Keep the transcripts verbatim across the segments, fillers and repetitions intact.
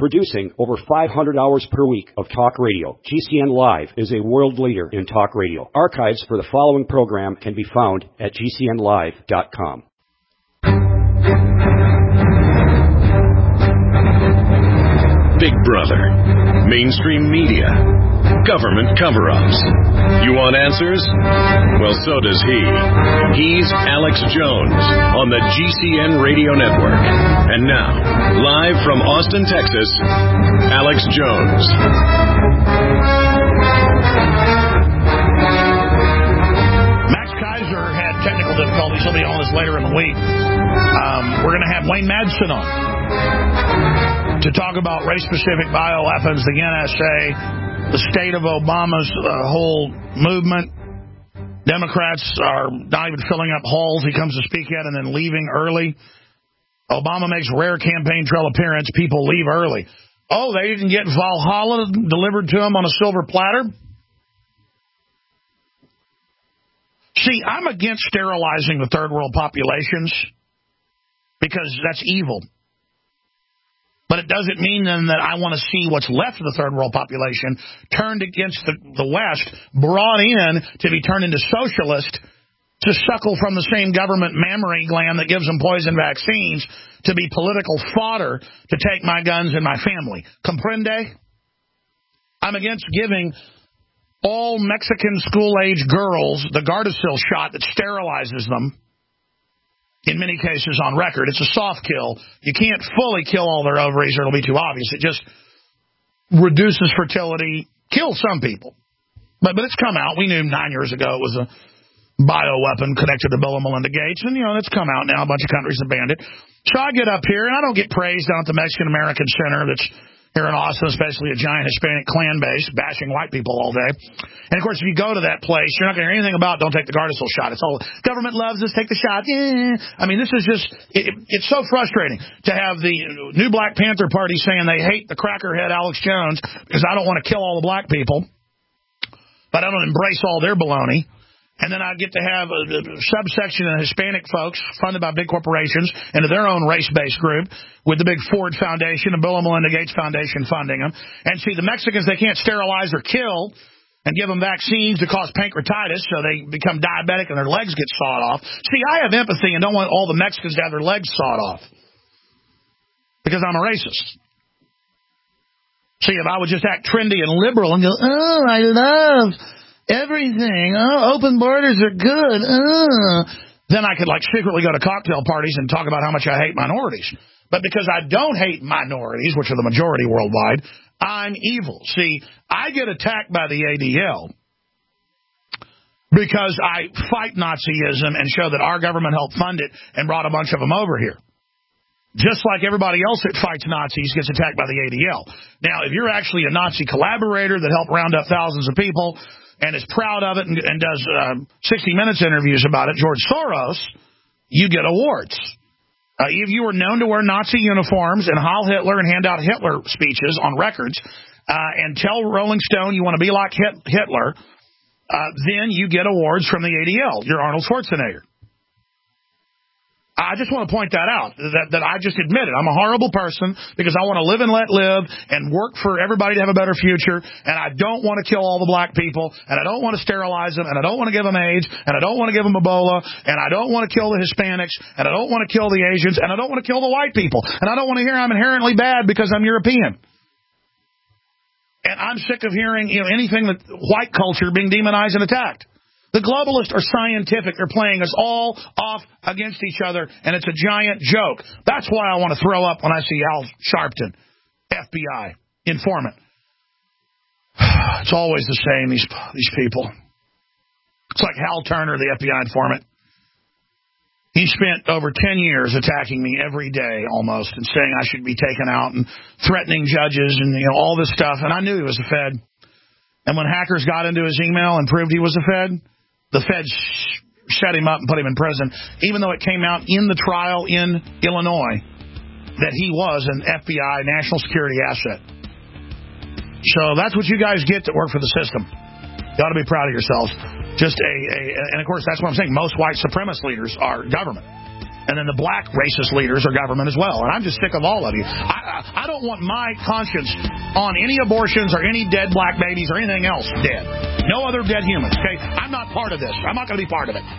Producing over five hundred hours per week of talk radio, G C N Live is a world leader in talk radio. Archives for the following program can be found at G C N live dot com. Big Brother, mainstream media, government cover-ups. You want answers? Well, so does he. He's Alex Jones on the G C N Radio Network. And now, live from Austin, Texas, Alex Jones. Max Kaiser had technical difficulties. He'll be on this later in the week. Um, we're going to have Wayne Madsen on to talk about race-specific bioweapons, the N S A, the state of Obama's uh, whole movement. Democrats are not even filling up halls he comes to speak at and then leaving early. Obama makes rare campaign trail appearance. People leave early. Oh, they didn't get Valhalla delivered to them on a silver platter? See, I'm against sterilizing the third world populations because that's evil. But it doesn't mean then that I want to see what's left of the third world population turned against the, the West, brought in to be turned into socialist, to suckle from the same government mammary gland that gives them poison vaccines, to be political fodder to take my guns and my family. Comprende? I'm against giving all Mexican school-age girls the Gardasil shot that sterilizes them. In many cases on record. It's a soft kill. You can't fully kill all their ovaries or it'll be too obvious. It just reduces fertility, kills some people. But but it's come out. We knew nine years ago it was a bioweapon connected to Bill and Melinda Gates. And, you know, it's come out now. A bunch of countries have banned it. So I get up here, and I don't get praised down at the Mexican American Center that's here in Austin, especially a giant Hispanic clan base, bashing white people all day. And, of course, if you go to that place, you're not going to hear anything about don't take the Gardasil shot. It's all, government loves us, take the shot. Eh. I mean, this is just, it, it's so frustrating to have the new Black Panther Party saying they hate the crackerhead Alex Jones because I don't want to kill all the black people, but I don't embrace all their baloney. And then I get to have a, a subsection of Hispanic folks funded by big corporations into their own race-based group with the big Ford Foundation and Bill and Melinda Gates Foundation funding them. And see, the Mexicans, they can't sterilize or kill and give them vaccines to cause pancreatitis so they become diabetic and their legs get sawed off. See, I have empathy and don't want all the Mexicans to have their legs sawed off because I'm a racist. See, if I would just act trendy and liberal and go, oh, I love everything. Oh, open borders are good. Oh. Then I could, like, secretly go to cocktail parties and talk about how much I hate minorities. But because I don't hate minorities, which are the majority worldwide, I'm evil. See, I get attacked by the A D L because I fight Nazism and show that our government helped fund it and brought a bunch of them over here. Just like everybody else that fights Nazis gets attacked by the A D L. Now, if you're actually a Nazi collaborator that helped round up thousands of people and is proud of it and, and does uh, sixty minutes interviews about it, George Soros, you get awards. Uh, if you were known to wear Nazi uniforms and Heil Hitler and hand out Hitler speeches on records uh, and tell Rolling Stone you want to be like Hit- Hitler, uh, then you get awards from the A D L. You're Arnold Schwarzenegger. I just want to point that out, that, that I just admitted I'm a horrible person because I want to live and let live and work for everybody to have a better future, and I don't want to kill all the black people, and I don't want to sterilize them, and I don't want to give them AIDS, and I don't want to give them Ebola, and I don't want to kill the Hispanics, and I don't want to kill the Asians, and I don't want to kill the white people, and I don't want to hear I'm inherently bad because I'm European. And I'm sick of hearing, you know, anything that white culture being demonized and attacked. The globalists are scientific. They're playing us all off against each other, and it's a giant joke. That's why I want to throw up when I see Al Sharpton, F B I, informant. It's always the same, these, these people. It's like Hal Turner, the F B I informant. He spent over ten years attacking me every day almost and saying I should be taken out and threatening judges and, you know, all this stuff, and I knew he was a Fed. And when hackers got into his email and proved he was a Fed, the feds shut him up and put him in prison, even though it came out in the trial in Illinois that he was an F B I national security asset. So that's what you guys get that work for the system. You ought to be proud of yourselves. Just a, a, and of course, that's what I'm saying. Most white supremacist leaders are government. And then the black racist leaders are government as well. And I'm just sick of all of you. I, I don't want my conscience on any abortions or any dead black babies or anything else dead. No other dead humans, okay? I'm not part of this. I'm not going to be part of it.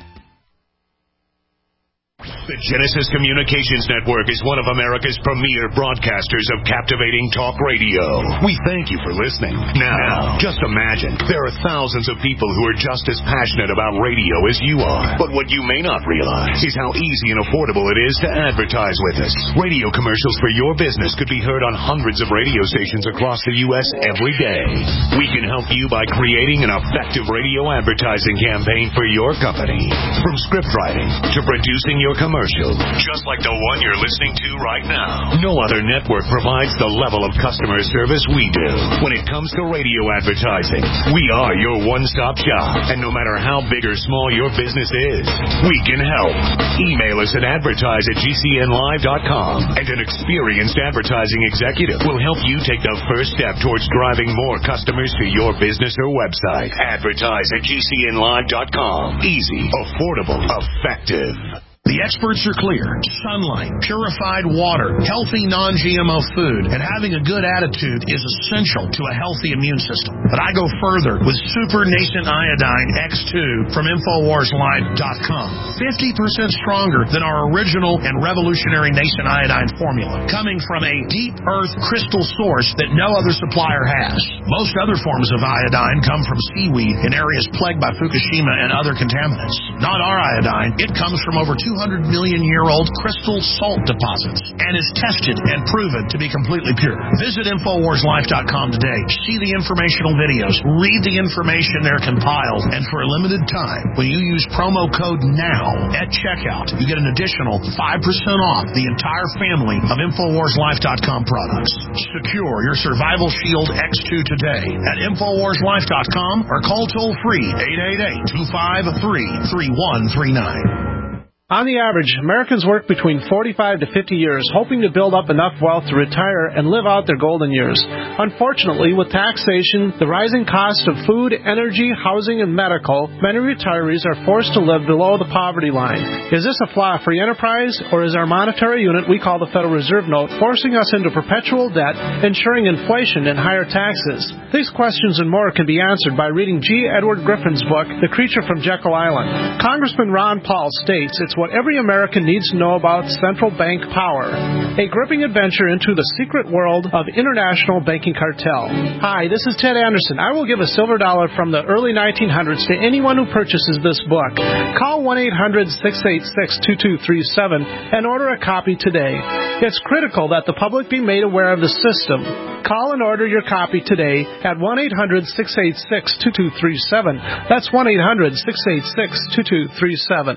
The Genesis Communications Network is one of America's premier broadcasters of captivating talk radio. We thank you for listening. Now, just imagine, there are thousands of people who are just as passionate about radio as you are. But what you may not realize is how easy and affordable it is to advertise with us. Radio commercials for your business could be heard on hundreds of radio stations across the U S every day. We can help you by creating an effective radio advertising campaign for your company. From script writing to producing your commercial. Commercial, just like the one you're listening to right now. No other network provides the level of customer service we do. When it comes to radio advertising, we are your one-stop shop. And no matter how big or small your business is, we can help. Email us at advertise at G C N live dot com, and an experienced advertising executive will help you take the first step towards driving more customers to your business or website. Advertise at G C N live dot com. Easy, affordable, effective. The experts are clear. Sunlight, purified water, healthy non-G M O food, and having a good attitude is essential to a healthy immune system. But I go further with Super Nascent Iodine X two from Infowars Live dot com. fifty percent stronger than our original and revolutionary Nascent Iodine formula, coming from a deep earth crystal source that no other supplier has. Most other forms of iodine come from seaweed in areas plagued by Fukushima and other contaminants. Not our iodine. It comes from over two hundred million year old crystal salt deposits and is tested and proven to be completely pure. Visit Infowars Life dot com today. See the informational videos. Read the information they're compiled. And for a limited time, when you use promo code NOW at checkout, you get an additional five percent off the entire family of Infowars Life dot com products. Secure your Survival Shield X two today at Infowars Life dot com or call toll-free eight eight eight, two five three, three one three nine. On the average, Americans work between forty-five to fifty years, hoping to build up enough wealth to retire and live out their golden years. Unfortunately, with taxation, the rising cost of food, energy, housing, and medical, many retirees are forced to live below the poverty line. Is this a flaw free enterprise, or is our monetary unit we call the Federal Reserve Note forcing us into perpetual debt, ensuring inflation and higher taxes? These questions and more can be answered by reading G. Edward Griffin's book, The Creature from Jekyll Island. Congressman Ron Paul states it's what every American needs to know about central bank power. A gripping adventure into the secret world of international banking cartel. Hi, this is Ted Anderson. I will give a silver dollar from the early nineteen hundreds to anyone who purchases this book. Call one eight hundred, six eight six, two two three seven and order a copy today. It's critical that the public be made aware of the system. Call and order your copy today at one eight hundred, six eight six, two two three seven. That's one eight hundred, six eight six, two two three seven.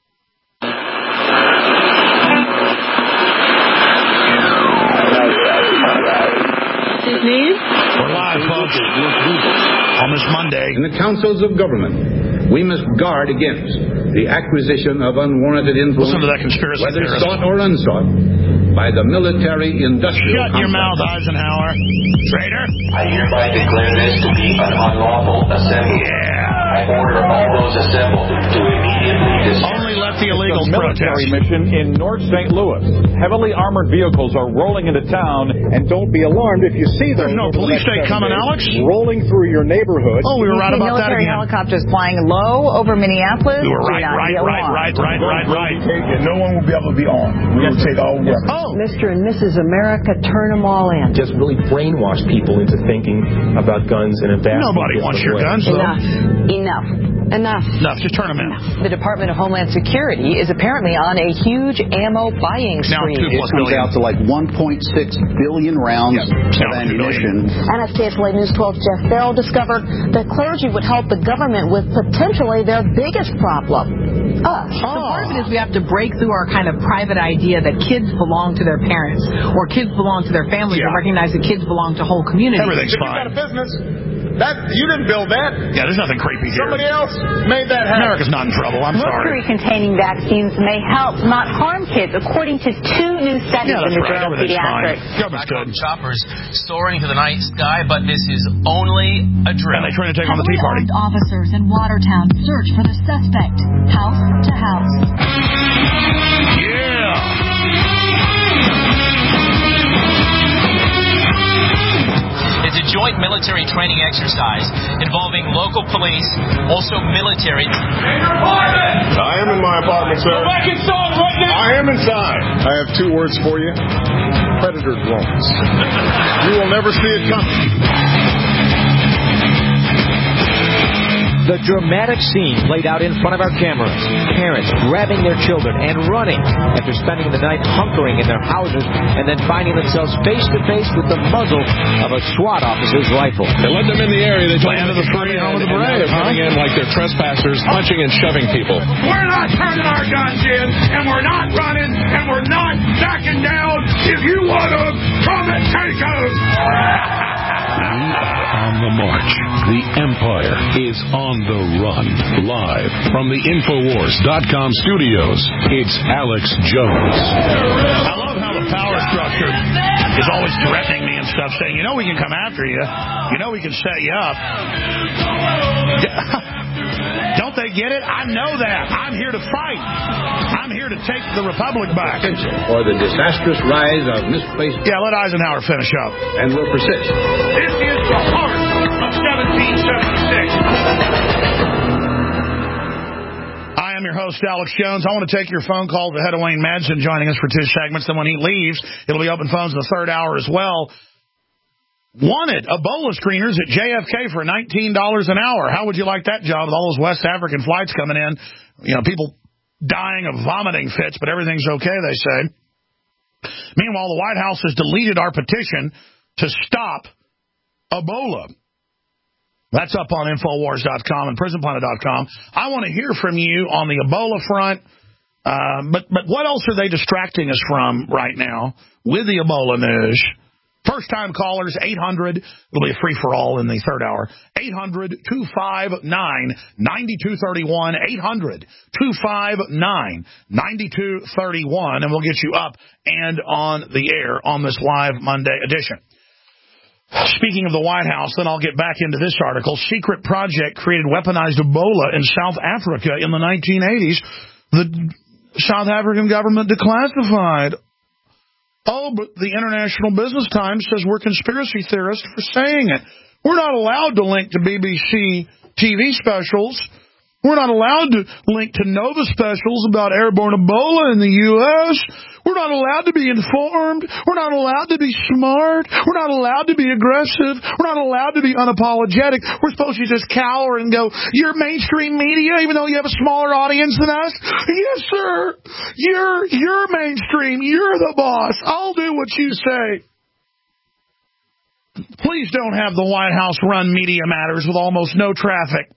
We're live, folks, on this Monday. In the councils of government, we must guard against the acquisition of unwarranted influence, listen to that conspiracy whether theorist. sought or unsought, by the military-industrial Shut complex. your mouth, Eisenhower. Traitor. I hereby declare this to be an unlawful assembly. Yeah. I order all those assembled to immediately disperse. Only let the illegals It's a military protest. mission in North Saint Louis. Heavily armored vehicles are rolling into town, and don't be alarmed if you see them. There's no police state coming, Alex? Rolling through your neighborhood. Oh, we were right about that military again. helicopters flying low over Minneapolis. We were Do right, not right, be right, alarmed. right, right, right, right. And no one will be able to be armed. We will take all weapons. Oh, Mister and Missus America, turn them all in. Just really brainwash people into thinking about guns in a vast nobody wants your guns, though. Enough. Enough. Enough. Enough. Just turn them in. The Department of Homeland Security is apparently on a huge ammo buying Now spree. two It plus comes billion. out to like one point six billion rounds Yep. of Now two ammunition. N S K S L A News twelve's Jeff Farrell discovered that clergy would help the government with potentially their biggest problem, us. So part of it is we have to break through our kind of private idea that kids belong to their parents or kids belong to their families Yeah. and recognize that kids belong to whole communities. Everything's fine. business. That you didn't build that. Yeah, there's nothing creepy here. Somebody else made that happen. America's not in trouble. I'm sorry. Mercury-containing vaccines may help, not harm kids, according to two new studies yeah, in the right. journal Pediatrics. Government's choppers soaring through the night sky, but this is only a drill. And they're trying to take on the Tea Party. Officers in Watertown search for the suspect, house to house. Yeah. It's a joint military training exercise involving local police, also military. I am in my apartment, sir. Go back inside right now. I am inside. I have two words for you. Predator drones. You will never see it coming. The dramatic scene played out in front of our cameras. Parents grabbing their children and running after spending the night hunkering in their houses and then finding themselves face to face with the muzzle of a SWAT officer's rifle. They let them in the area. They told Land them of the free, home of the brave. brave. They're coming in like they're trespassers, punching and shoving people. We're not turning our guns in, and we're not running, and we're not backing down. If you want them, come and take us. We are on the march. The Empire is on the run. Live from the Infowars dot com studios, it's Alex Jones. I love how the power structure is always threatening me and stuff, saying, you know we can come after you. You know we can set you up. Don't they get it? I know that. I'm here to fight. I'm here to take the Republic back. For the disastrous rise of misplaced... Yeah, let Eisenhower finish up. And will persist. This is the heart of seventeen seventy-six. I am your host, Alex Jones. I want to take your phone calls ahead of Wayne Madsen joining us for two segments. Then when he leaves, it'll be open phones in the third hour as well. Wanted Ebola screeners at J F K for nineteen dollars an hour. How would you like that job with all those West African flights coming in? You know, people dying of vomiting fits, but everything's okay, they say. Meanwhile, the White House has deleted our petition to stop Ebola. That's up on Infowars dot com and Prison Planet dot com. I want to hear from you on the Ebola front. Uh, but, but what else are they distracting us from right now with the Ebola news? First-time callers, eight hundred. It'll be a free-for-all in the third hour. eight hundred, two five nine, nine two three one. eight hundred, two five nine, nine two three one. And we'll get you up and on the air on this live Monday edition. Speaking of the White House, then I'll get back into this article. Secret project created weaponized Ebola in South Africa in the nineteen eighties. The South African government declassified. Oh, but the International Business Times says we're conspiracy theorists for saying it. We're not allowed to link to B B C T V specials. We're not allowed to link to Nova specials about airborne Ebola in the U S We're not allowed to be informed. We're not allowed to be smart. We're not allowed to be aggressive. We're not allowed to be unapologetic. We're supposed to just cower and go, you're mainstream media, even though you have a smaller audience than us? Yes, sir. You're, you're mainstream. You're the boss. I'll do what you say. Please don't have the White House run Media Matters with almost no traffic,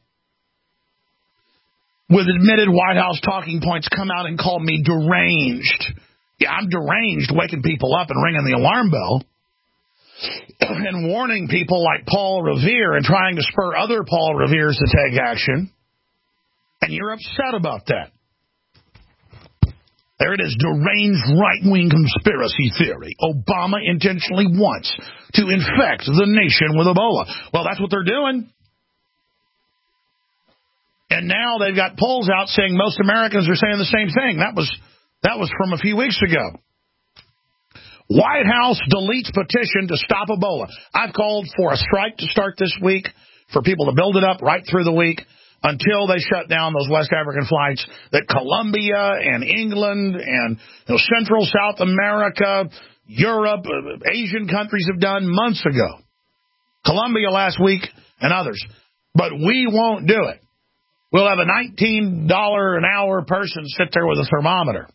with admitted White House talking points, come out and call me deranged. Yeah, I'm deranged, waking people up and ringing the alarm bell and warning people like Paul Revere and trying to spur other Paul Reveres to take action. And you're upset about that. There it is, deranged right-wing conspiracy theory. Obama intentionally wants to infect the nation with Ebola. Well, that's what they're doing. And now they've got polls out saying most Americans are saying the same thing. That was that was from a few weeks ago. White House deletes petition to stop Ebola. I've called for a strike to start this week for people to build it up right through the week until they shut down those West African flights that Colombia and England and you know, Central South America, Europe, Asian countries have done months ago. Colombia last week and others. But we won't do it. We'll have a nineteen dollars an hour person sit there with a thermometer.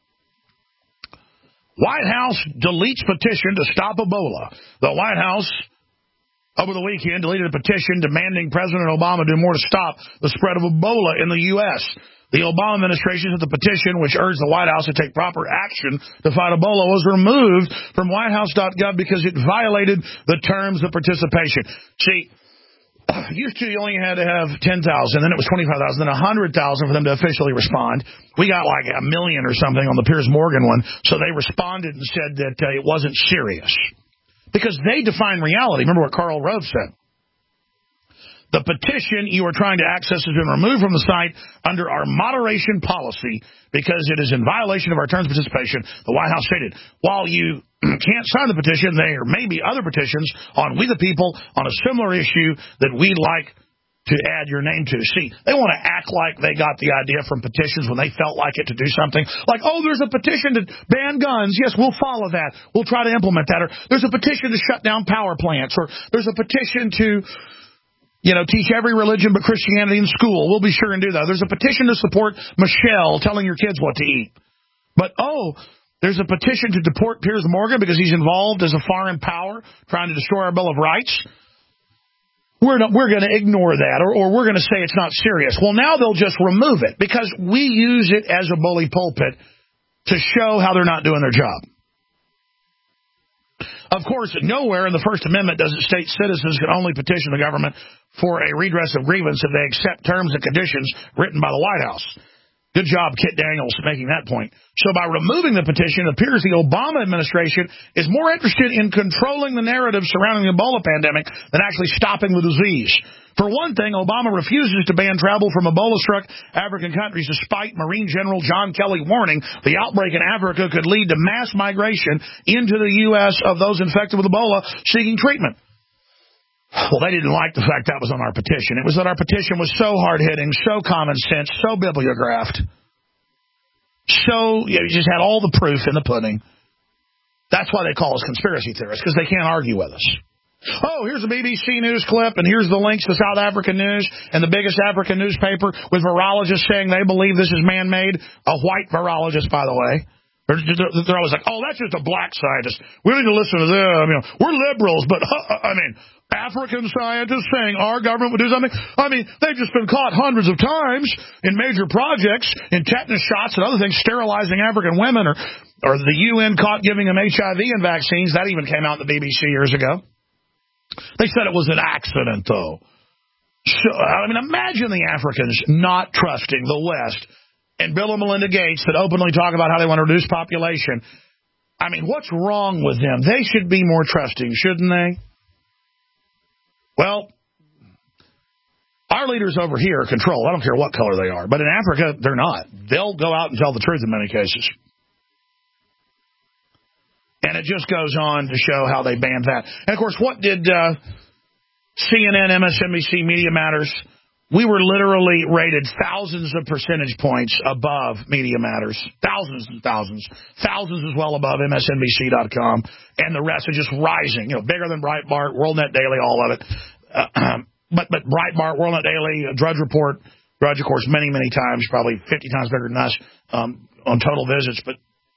White House deletes petition to stop Ebola. The White House, over the weekend, deleted a petition demanding President Obama do more to stop the spread of Ebola in the U S The Obama administration said the petition, which urged the White House to take proper action to fight Ebola, was removed from White House dot gov because it violated the terms of participation. See, used to you only had to have ten thousand, then it was twenty-five thousand, then one hundred thousand for them to officially respond. We got like a million or something on the Piers Morgan one, so they responded and said that uh, it wasn't serious. Because they define reality. Remember what Karl Rove said. The petition you are trying to access has been removed from the site under our moderation policy because it is in violation of our terms of participation, the White House stated. While you can't sign the petition, there may be other petitions on We the People on a similar issue that we'd like to add your name to. See, they want to act like they got the idea from petitions when they felt like it to do something. Like, oh, there's a petition to ban guns. Yes, we'll follow that. We'll try to implement that. Or there's a petition to shut down power plants. Or there's a petition to... You know, teach every religion but Christianity in school. We'll be sure and do that. There's a petition to support Michelle telling your kids what to eat. But, oh, there's a petition to deport Piers Morgan because he's involved as a foreign power trying to destroy our Bill of Rights. We're not, we're going to ignore that, or, or we're going to say it's not serious. Well, now they'll just remove it because we use it as a bully pulpit to show how they're not doing their job. Of course, nowhere in the First Amendment does it state citizens can only petition the government for a redress of grievance if they accept terms and conditions written by the White House. Good job, Kit Daniels, making that point. So by removing the petition, it appears the Obama administration is more interested in controlling the narrative surrounding the Ebola pandemic than actually stopping the disease. For one thing, Obama refuses to ban travel from Ebola-struck African countries despite Marine General John Kelly warning the outbreak in Africa could lead to mass migration into the U S of those infected with Ebola seeking treatment. Well, they didn't like the fact that was on our petition. It was that our petition was so hard-hitting, so common sense, so bibliographed. So, you know, you just had all the proof in the pudding. That's why they call us conspiracy theorists, because they can't argue with us. Oh, here's a B B C News clip, and here's the links to South African News and the biggest African newspaper with virologists saying they believe this is man-made. A white virologist, by the way. They're, they're always like, oh, that's just a black scientist. We need to listen to them. You know, we're liberals, but, uh, I mean, African scientists saying our government would do something. I mean, they've just been caught hundreds of times in major projects, in tetanus shots and other things, sterilizing African women, or, or the U N caught giving them H I V and vaccines. That even came out in the B B C years ago. They said it was an accident, though. So, I mean, imagine the Africans not trusting the West and Bill and Melinda Gates that openly talk about how they want to reduce population. I mean, what's wrong with them? They should be more trusting, shouldn't they? Well, our leaders over here control. I don't care what color they are. But in Africa, they're not. They'll go out and tell the truth in many cases. And it just goes on to show how they banned that. And, of course, what did uh, C N N, M S N B C, Media Matters? We were literally rated thousands of percentage points above Media Matters. Thousands and thousands. Thousands as well above M S N B C dot com. And the rest are just rising. You know, bigger than Breitbart, WorldNet Daily, all of it. Uh, but, but Breitbart, WorldNet Daily, Drudge Report, Drudge, of course, many, many times, probably fifty times bigger than us um, on total visits. But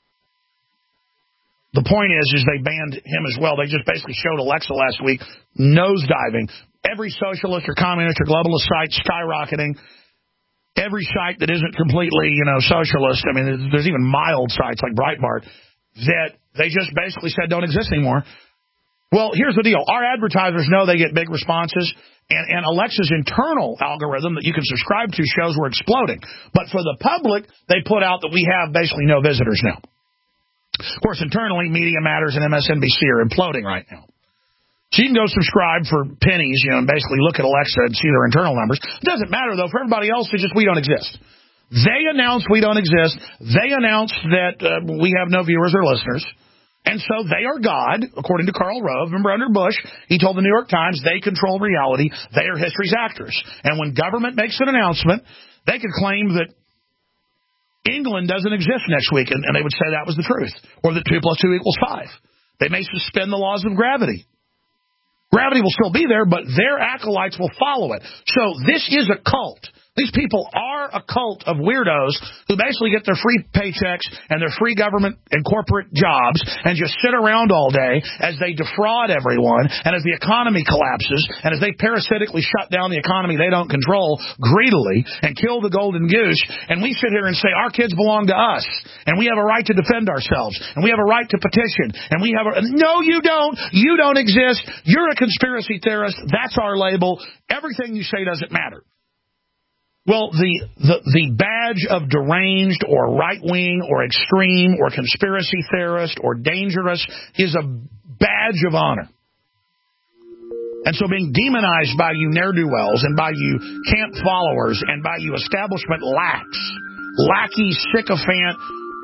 the point is, is they banned him as well. They just basically showed Alexa last week nosediving. Every socialist or communist or globalist site skyrocketing. Every site that isn't completely, you know, socialist. I mean, there's even mild sites like Breitbart that they just basically said don't exist anymore. Well, here's the deal. Our advertisers know they get big responses, and, and Alexa's internal algorithm that you can subscribe to shows we're exploding. But for the public, they put out that we have basically no visitors now. Of course, internally, Media Matters and M S N B C are imploding right now. So you can go subscribe for pennies, you know, and basically look at Alexa and see their internal numbers. It doesn't matter, though. For everybody else, it's just we don't exist. They announced we don't exist. They announced that uh, we have no viewers or listeners. And so they are God, according to Karl Rove. Remember, under Bush, he told the New York Times they control reality. They are history's actors. And when government makes an announcement, they could claim that England doesn't exist next week, and, and they would say that was the truth, or that two plus two equals five. They may suspend the laws of gravity. Gravity will still be there, but their acolytes will follow it. So this is a cult. These people are a cult of weirdos who basically get their free paychecks and their free government and corporate jobs and just sit around all day as they defraud everyone and as the economy collapses and as they parasitically shut down the economy they don't control greedily and kill the golden goose. And we sit here and say our kids belong to us and we have a right to defend ourselves and we have a right to petition and we have a... No, you don't. You don't exist. You're a conspiracy theorist. That's our label. Everything you say doesn't matter. Well, the, the the badge of deranged or right-wing or extreme or conspiracy theorist or dangerous is a badge of honor. And so being demonized by you ne'er-do-wells and by you camp followers and by you establishment lacks, lackey, sycophant,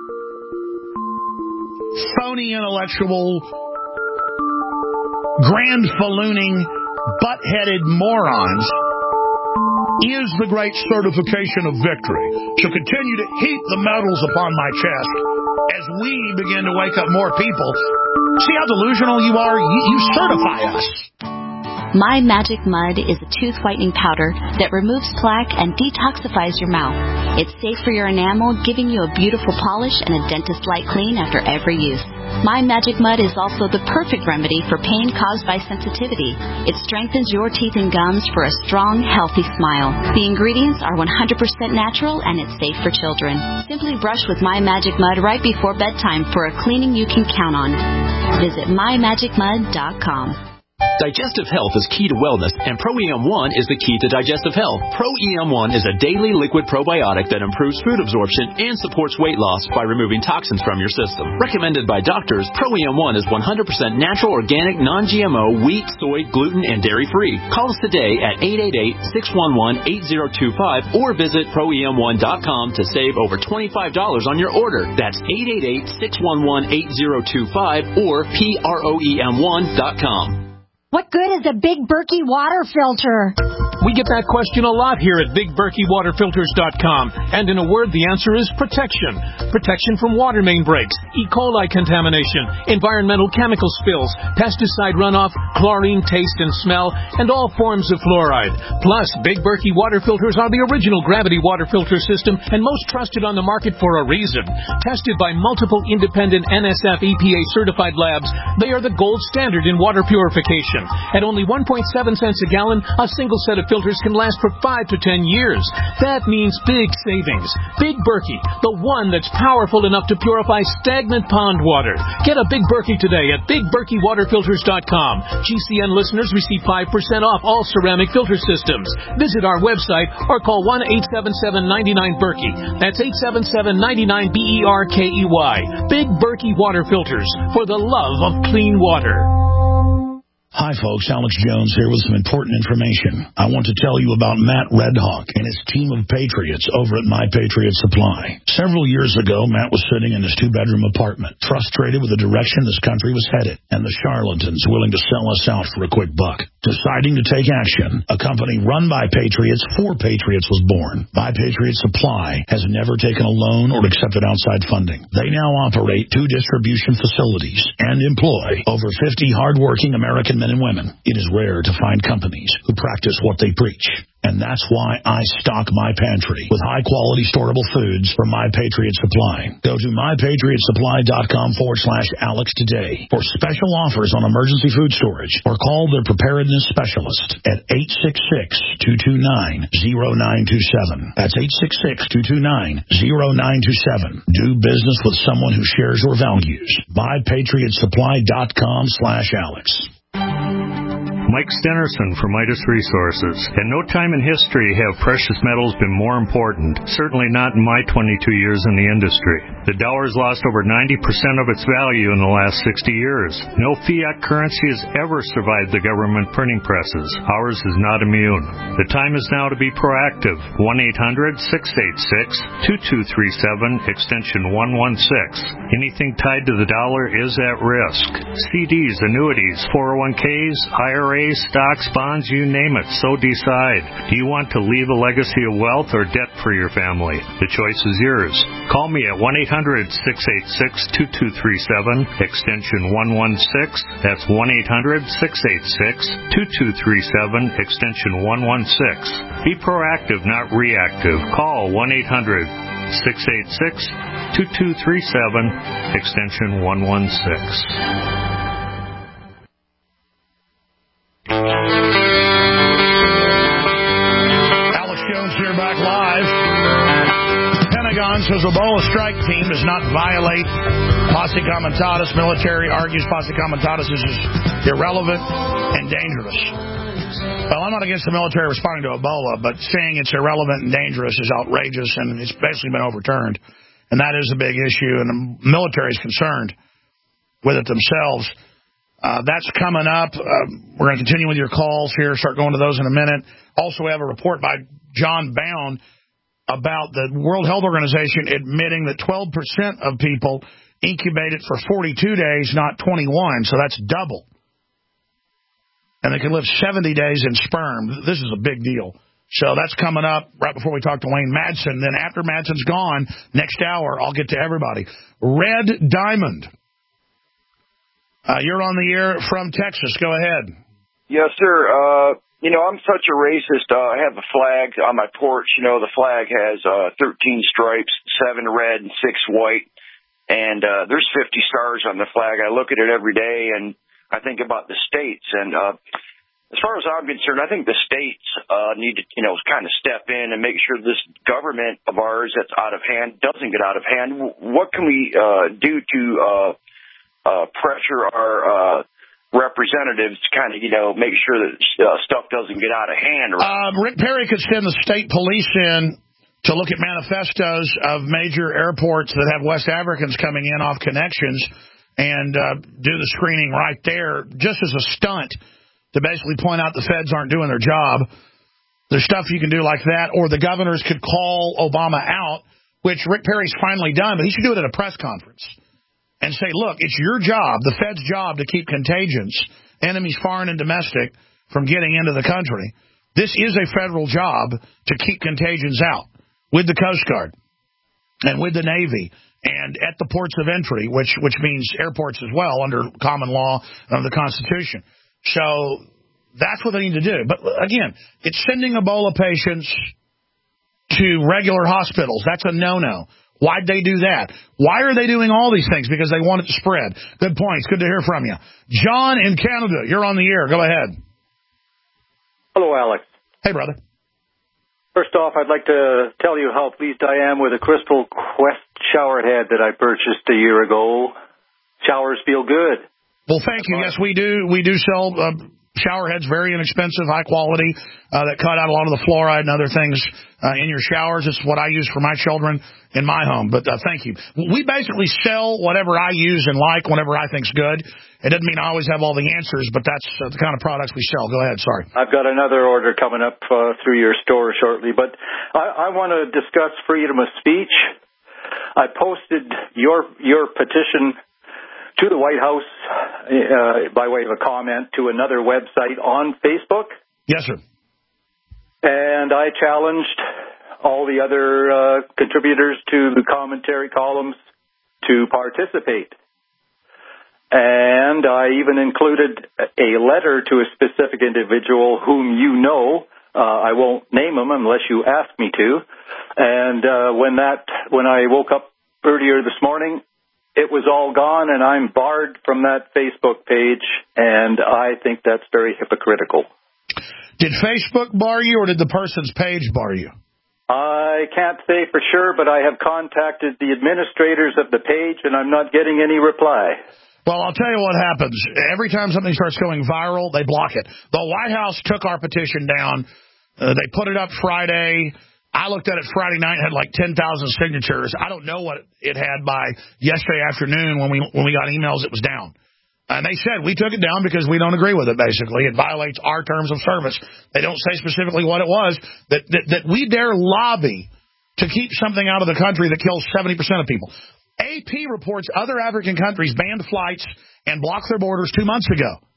phony intellectual, grand-fallooning, butt-headed morons is the great certification of victory. So continue to heap the medals upon my chest as we begin to wake up more people. See how delusional you are? You, you certify us. My Magic Mud is a tooth whitening powder that removes plaque and detoxifies your mouth. It's safe for your enamel, giving you a beautiful polish and a dentist-like clean after every use. My Magic Mud is also the perfect remedy for pain caused by sensitivity. It strengthens your teeth and gums for a strong, healthy smile. The ingredients are one hundred percent natural and it's safe for children. Simply brush with My Magic Mud right before bedtime for a cleaning you can count on. Visit my magic mud dot com. Digestive health is key to wellness, and Pro E M one is the key to digestive health. Pro E M one is a daily liquid probiotic that improves food absorption and supports weight loss by removing toxins from your system. Recommended by doctors, Pro E M one is one hundred percent natural, organic, non G M O, wheat, soy, gluten, and dairy-free. Call us today at eight eight eight, six one one, eight zero two five or visit pro e m one dot com to save over twenty-five dollars on your order. That's eight eight eight, six one one, eight zero two five or pro e m one dot com. What good is a Big Berkey water filter? We get that question a lot here at big berkey water filters dot com. And in a word, the answer is protection. Protection from water main breaks, E. coli contamination, environmental chemical spills, pesticide runoff, chlorine taste and smell, and all forms of fluoride. Plus, Big Berkey water filters are the original gravity water filter system and most trusted on the market for a reason. Tested by multiple independent N S F E P A certified labs, they are the gold standard in water purification. At only one point seven cents a gallon, a single set of filters can last for five to ten years. That means big savings. Big Berkey, the one that's powerful enough to purify stagnant pond water. Get a Big Berkey today at big berkey water filters dot com. G C N listeners receive five percent off all ceramic filter systems. Visit our website or call one eight seven seven, nine nine, Berkey. That's eight seven seven, nine nine, B E R K E Y. Big Berkey Water Filters, for the love of clean water. Hi, folks. Alex Jones here with some important information. I want to tell you about Matt Redhawk and his team of patriots over at My Patriot Supply. Several years ago, Matt was sitting in his two-bedroom apartment, frustrated with the direction this country was headed and the charlatans willing to sell us out for a quick buck. Deciding to take action, a company run by patriots for patriots was born. My Patriot Supply has never taken a loan or accepted outside funding. They now operate two distribution facilities and employ over fifty hardworking American men and women. It is rare to find companies who practice what they preach. And that's why I stock my pantry with high-quality storable foods from My Patriot Supply. Go to my patriot supply dot com forward slash Alex today for special offers on emergency food storage or call their preparedness specialist at eight six six, two two nine, zero nine two seven. That's eight six six, two two nine, zero nine two seven. Do business with someone who shares your values. my patriot supply dot com slash Alex. Mike Stenerson from Midas Resources. At no time in history have precious metals been more important, certainly not in my twenty-two years in the industry. The dollar has lost over ninety percent of its value in the last sixty years. No fiat currency has ever survived the government printing presses. Ours is not immune. The time is now to be proactive. one eight hundred, six eight six, two two three seven, extension one one six. Anything tied to the dollar is at risk. C Ds, annuities, four oh one Ks, I R As, As, stocks, bonds, you name it. So decide. Do you want to leave a legacy of wealth or debt for your family? The choice is yours. Call me at one eight hundred, six eight six, two two three seven, extension one one six. That's one eight hundred, six eight six, two two three seven, extension one one six. Be proactive, not reactive. Call one eight hundred, six eight six, two two three seven, extension one one six. Alex Jones here, back live. Pentagon says Ebola strike team does not violate Posse Comitatus. Military argues Posse Comitatus is irrelevant and dangerous. Well, I'm not against the military responding to Ebola, but saying it's irrelevant and dangerous is outrageous, and it's basically been overturned. And that is a big issue, and the military is concerned with it themselves. Uh, that's coming up. Uh, we're going to continue with your calls here, start going to those in a minute. Also, we have a report by John Bound about the World Health Organization admitting that twelve percent of people incubated for forty-two days, not twenty-one, so that's double. And they can live seventy days in sperm. This is a big deal. So that's coming up right before we talk to Wayne Madsen. Then after Madsen's gone, next hour, I'll get to everybody. Red Diamond. Uh, you're on the air from Texas. Go ahead. Yes, sir. Uh, you know, I'm such a racist. Uh, I have a flag on my porch. You know, the flag has uh, thirteen stripes, seven red and six white. And uh, there's fifty stars on the flag. I look at it every day, and I think about the states. And uh, as far as I'm concerned, I think the states uh, need to, you know, kind of step in and make sure this government of ours that's out of hand doesn't get out of hand. What can we uh, do to uh, uh, pressure our uh, representatives to kind of, you know, make sure that uh, stuff doesn't get out of hand? Uh, Rick Perry could send the state police in to look at manifestos of major airports that have West Africans coming in off connections and uh, do the screening right there, just as a stunt to basically point out the feds aren't doing their job. There's stuff you can do like that, or the governors could call Obama out, which Rick Perry's finally done, but he should do it at a press conference and say, look, it's your job, the Fed's job, to keep contagions, enemies foreign and domestic, from getting into the country. This is a federal job to keep contagions out with the Coast Guard and with the Navy and at the ports of entry, which which means airports as well under common law of the Constitution. So that's what they need to do. But again, it's sending Ebola patients to regular hospitals. That's a no-no. Why'd they do that? Why are they doing all these things? Because they want it to spread. Good points. Good to hear from you. John in Canada, you're on the air. Go ahead. Hello, Alex. Hey, brother. First off, I'd like to tell you how pleased I am with a Crystal Quest shower head that I purchased a year ago. Showers feel good. Well, thank you. Yes, we do. We do sell uh, shower heads, very inexpensive, high quality, uh, that cut out a lot of the fluoride and other things uh, in your showers. It's what I use for my children in my home. But uh, thank you. We basically sell whatever I use and like, whenever I think's good. It doesn't mean I always have all the answers, but that's uh, the kind of products we sell. Go ahead. Sorry. I've got another order coming up uh, through your store shortly, but I, I want to discuss freedom of speech. I posted your your petition to the White House uh, by way of a comment to another website on Facebook. Yes, sir. And I challenged all the other uh, contributors to the commentary columns to participate. And I even included a letter to a specific individual whom you know. Uh, I won't name him unless you ask me to. And uh, when that, when I woke up earlier this morning, it was all gone, and I'm barred from that Facebook page, and I think that's very hypocritical. Did Facebook bar you, or did the person's page bar you? I can't say for sure, but I have contacted the administrators of the page, and I'm not getting any reply. Well, I'll tell you what happens. Every time something starts going viral, they block it. The White House took our petition down. Uh, they put it up Friday. I looked at it Friday night and had like ten thousand signatures. I don't know what it had by yesterday afternoon when we when we got emails. It was down. And they said, we took it down because we don't agree with it, basically. It violates our terms of service. They don't say specifically what it was, that, that, that we dare lobby to keep something out of the country that kills seventy percent of people. A P reports other African countries banned flights and blocked their borders two months ago.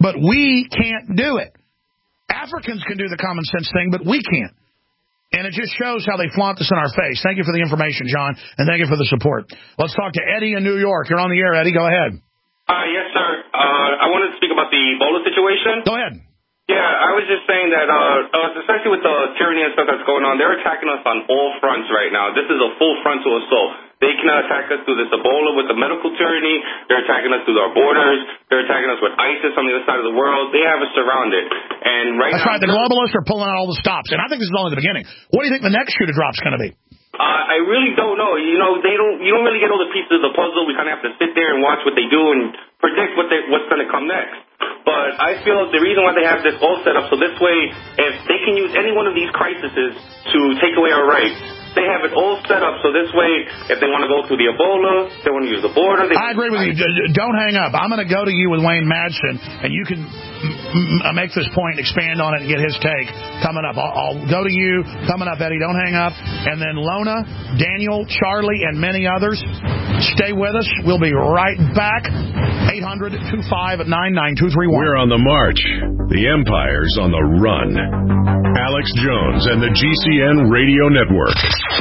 But we can't do it. Africans can do the common sense thing, but we can't. And it just shows how they flaunt this in our face. Thank you for the information, John, and thank you for the support. Let's talk to Eddie in New York. You're on the air, Eddie. Go ahead. Uh, yes, sir. Uh, I wanted to speak about the Ebola situation. Go ahead. Yeah, I was just saying that, uh, uh, especially with the tyranny and stuff that's going on, they're attacking us on all fronts right now. This is a full frontal assault. They can attack us through this Ebola with the medical tyranny. They're attacking us through our borders. They're attacking us with ISIS on the other side of the world. They have us surrounded. And right That's now, right. The globalists are pulling out all the stops. And I think this is only the beginning. What do you think the next shoe to drop is going to be? Uh, I really don't know. You know, they don't. You don't really get all the pieces of the puzzle. We kind of have to sit there and watch what they do and predict what they, what's going to come next. But I feel the reason why they have this all set up, so this way, if they can use any one of these crises to take away our rights, they have it all set up. So this way, if they want to go through the Ebola, they want to use the border. They I agree with you. Don't hang up. I'm going to go to you with Wayne Madsen, and you can m- make this point, expand on it, and get his take coming up. I'll, I'll go to you coming up, Eddie. Don't hang up. And then Lona, Daniel, Charlie, and many others. Stay with us. We'll be right back. eight hundred two five nine nine two three one. We're on the march. The Empire's on the run. Alex Jones and the G C N Radio Network.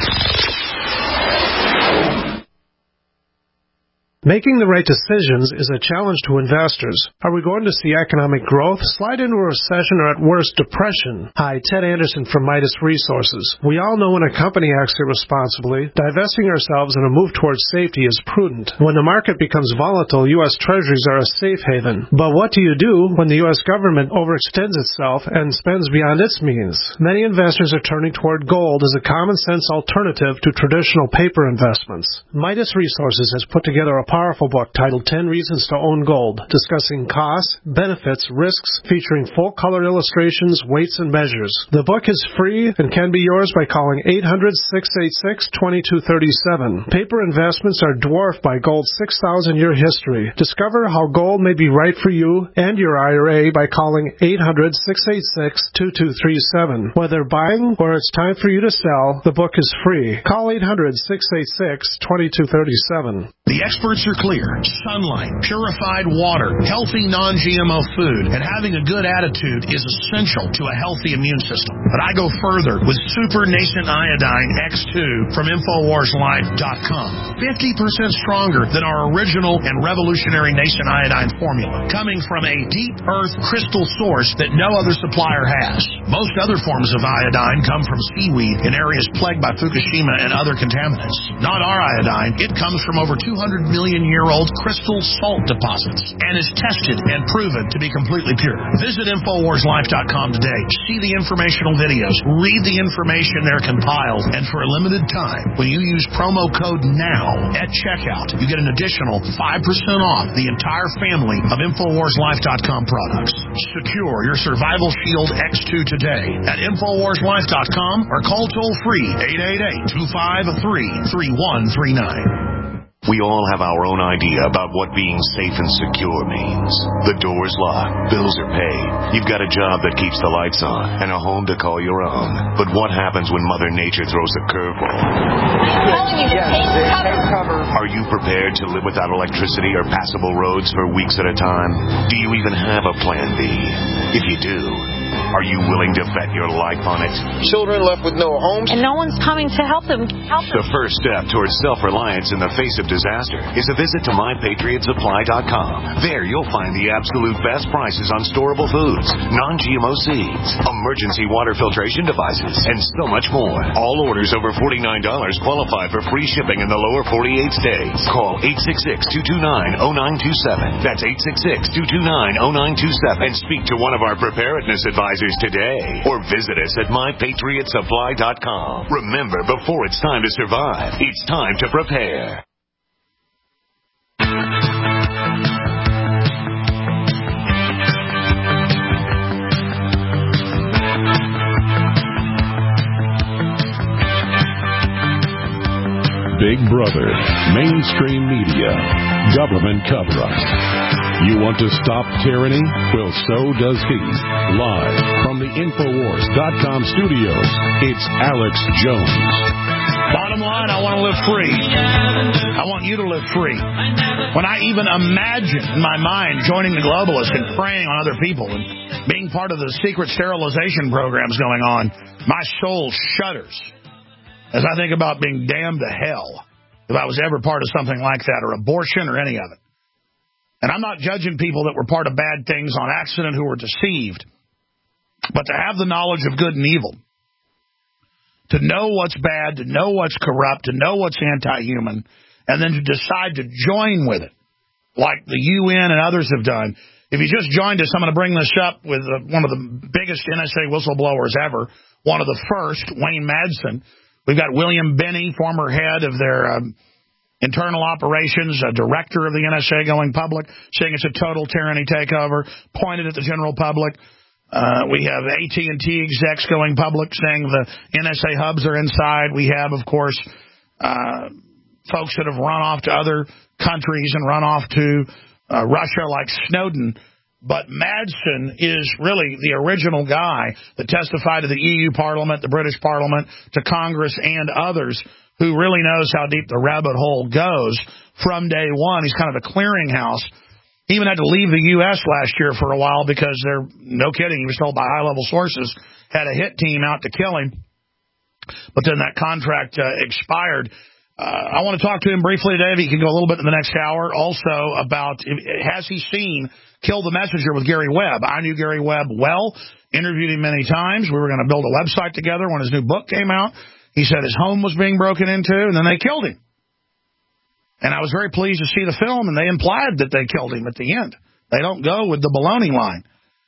Making the right decisions is a challenge to investors. Are we going to see economic growth, slide into a recession, or at worst, depression? Hi, Ted Anderson from Midas Resources. We all know when a company acts irresponsibly, divesting ourselves in a move towards safety is prudent. When the market becomes volatile, U S Treasuries are a safe haven. But what do you do when the U S government overextends itself and spends beyond its means? Many investors are turning toward gold as a common-sense alternative to traditional paper investments. Midas Resources has put together a powerful book titled ten Reasons to Own Gold, discussing costs, benefits, risks, featuring full-color illustrations, weights, and measures. The book is free and can be yours by calling eight hundred, six eight six, two two three seven. Paper investments are dwarfed by gold's six thousand year history. Discover how gold may be right for you and your I R A by calling eight hundred, six eight six, two two three seven. Whether buying or it's time for you to sell, the book is free. Call eight hundred, six eight six, two two three seven. The experts are clear. Sunlight, purified water, healthy non-G M O food, and having a good attitude is essential to a healthy immune system. But I go further with Super Nascent Iodine X two from Infowars Life dot com. fifty percent stronger than our original and revolutionary Nascent Iodine formula, coming from a deep earth crystal source that no other supplier has. Most other forms of iodine come from seaweed in areas plagued by Fukushima and other contaminants. Not our iodine. It comes from over two hundred million year old crystal salt deposits and is tested and proven to be completely pure. Visit Infowars Life dot com today. See the informational videos. Read the information they're compiled. And for a limited time, when you use promo code NOW at checkout, you get an additional five percent off the entire family of Infowars Life dot com products. Secure your Survival Shield X two today at Infowars Life dot com or call toll-free eight eight eight, two five three, three one three nine. We all have our own idea about what being safe and secure means. The door's locked, bills are paid, you've got a job that keeps the lights on, and a home to call your own. But what happens when Mother Nature throws a curveball? I'm telling you, the tape cover. Are you prepared to live without electricity or passable roads for weeks at a time? Do you even have a plan B? If you do, are you willing to bet your life on it? Children left with no homes. And no one's coming to help them. Help them. The first step towards self-reliance in the face of disaster is a visit to my patriot supply dot com. There you'll find the absolute best prices on storable foods, non-G M O seeds, emergency water filtration devices, and so much more. All orders over forty-nine dollars qualify for free shipping in the lower forty-eight states. Call eight six six, two two nine, zero nine two seven. That's eight six six, two two nine, zero nine two seven. And speak to one of our preparedness advisors today. Or visit us at my patriot supply dot com. Remember, before it's time to survive, it's time to prepare. Big Brother, mainstream media, government cover-ups. You want to stop tyranny? Well, so does he. Live from the Infowars dot com studios, it's Alex Jones. Bottom line, I want to live free. I want you to live free. When I even imagine in my mind joining the globalists and preying on other people and being part of the secret sterilization programs going on, my soul shudders as I think about being damned to hell if I was ever part of something like that, or abortion or any of it. And I'm not judging people that were part of bad things on accident who were deceived, but to have the knowledge of good and evil, to know what's bad, to know what's corrupt, to know what's anti-human, and then to decide to join with it, like the U N and others have done. If you just joined us, I'm going to bring this up with uh, one of the biggest N S A whistleblowers ever, one of the first, Wayne Madsen. We've got William Binney, former head of their um, internal operations, a director of the N S A going public, saying it's a total tyranny takeover, pointed at the general public. Uh, we have A T and T execs going public saying the N S A hubs are inside. We have, of course, uh, folks that have run off to other countries and run off to uh, Russia like Snowden. But Madsen is really the original guy that testified to the E U Parliament, the British Parliament, to Congress and others, who really knows how deep the rabbit hole goes from day one. He's kind of a clearinghouse. He even had to leave the U S last year for a while because they're, no kidding, he was told by high-level sources, had a hit team out to kill him. But then that contract uh, expired. Uh, I want to talk to him briefly today, if he can go a little bit in the next hour, also about, has he seen Kill the Messenger with Gary Webb? I knew Gary Webb well, interviewed him many times. We were going to build a website together when his new book came out. He said his home was being broken into, and then they killed him. And I was very pleased to see the film, and they implied that they killed him at the end. They don't go with the baloney line.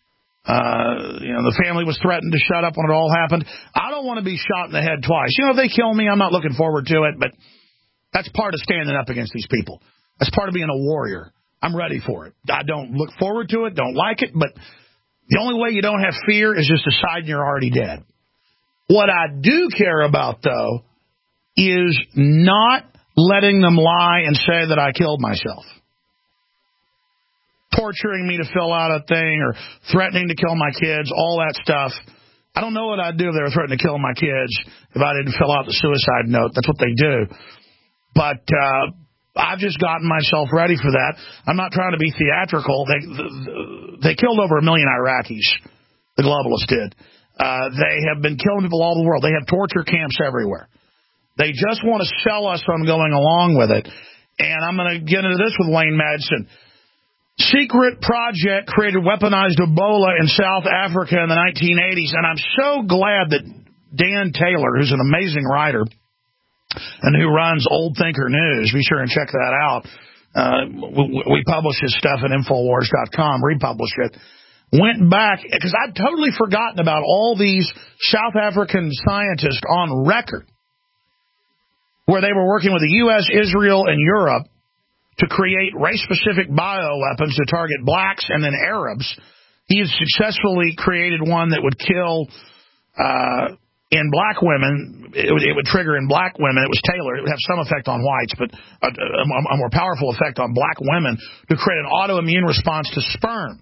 Uh, you know, the family was threatened to shut up when it all happened. I don't want to be shot in the head twice. You know, if they kill me, I'm not looking forward to it, but that's part of standing up against these people. That's part of being a warrior. I'm ready for it. I don't look forward to it, don't like it, but the only way you don't have fear is just deciding you're already dead. What I do care about, though, is not letting them lie and say that I killed myself. Torturing me to fill out a thing or threatening to kill my kids, all that stuff. I don't know what I'd do if they were threatening to kill my kids if I didn't fill out the suicide note. That's what they do. But uh, I've just gotten myself ready for that. I'm not trying to be theatrical. They they killed over a million Iraqis, the globalists did. Uh, they have been killing people all over the world. They have torture camps everywhere. They just want to sell us on going along with it. And I'm going to get into this with Wayne Madsen. Secret project created weaponized Ebola in South Africa in the nineteen eighties. And I'm so glad that Dan Taylor, who's an amazing writer and who runs Old Thinker News, be sure and check that out. Uh, we, we publish his stuff at Infowars dot com, republish it. Went back, because I'd totally forgotten about all these South African scientists on record, where they were working with the U S, Israel, and Europe to create race-specific bioweapons to target blacks and then Arabs. He has successfully created one that would kill uh, in black women. It would, it would trigger in black women. It was tailored. It would have some effect on whites, but a, a, a more powerful effect on black women to create an autoimmune response to sperm.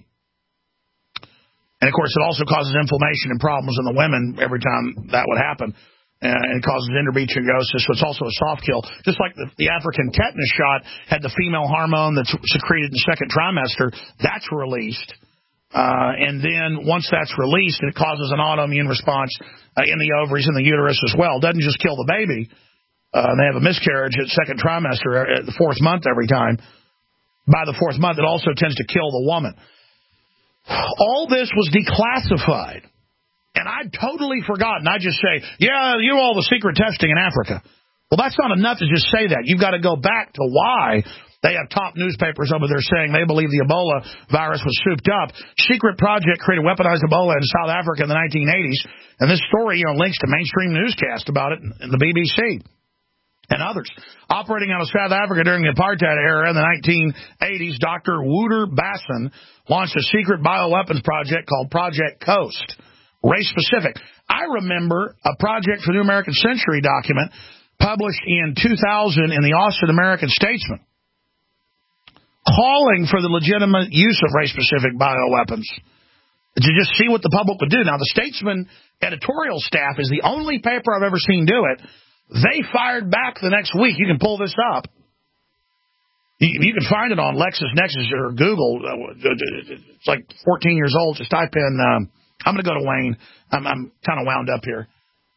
And, of course, it also causes inflammation and problems in the women every time that would happen. And it causes endometriosis, so it's also a soft kill. Just like the, the African tetanus shot had the female hormone that's secreted in the second trimester, that's released. Uh, and then once that's released, it causes an autoimmune response uh, in the ovaries and the uterus as well. It doesn't just kill the baby. Uh, they have a miscarriage at second trimester, at the fourth month every time. By the fourth month, it also tends to kill the woman. All this was declassified. And I'd totally forgotten. I'd just say, yeah, you know all the secret testing in Africa. Well, that's not enough to just say that. You've got to go back to why they have top newspapers over there saying they believe the Ebola virus was souped up. Secret project created weaponized Ebola in South Africa in the nineteen eighties. And this story, you know, links to mainstream newscast about it in the B B C and others. Operating out of South Africa during the apartheid era in the nineteen eighties, Doctor Wouter Basson launched a secret bioweapons project called Project Coast. Race-specific. I remember a Project for the New American Century document published in two thousand in the Austin American Statesman calling for the legitimate use of race-specific bioweapons to just see what the public would do. Now, the Statesman editorial staff is the only paper I've ever seen do it. They fired back the next week. You can pull this up. You, you can find it on LexisNexis or Google. It's like fourteen years old. Just type in, um, I'm going to go to Wayne. I'm, I'm kind of wound up here.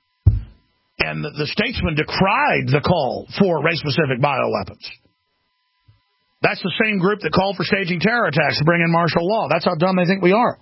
And the, the Statesman decried the call for race-specific bioweapons. That's the same group that called for staging terror attacks to bring in martial law. That's how dumb they think we are.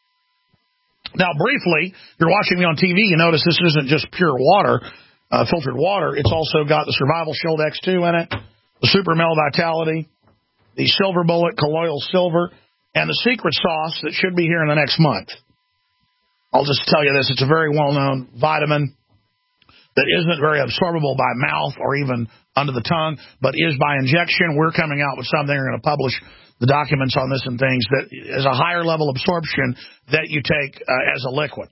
Now, briefly, you're watching me on T V. You notice this isn't just pure water, uh, filtered water. It's also got the Survival Shield X two in it, the Super Male Vitality, the Silver Bullet Colloidal Silver, and the secret sauce that should be here in the next month. I'll just tell you this. It's a very well-known vitamin that isn't very absorbable by mouth or even under the tongue, but is by injection. We're coming out with something. We're going to publish the documents on this and things that is a higher level absorption that you take uh, as a liquid.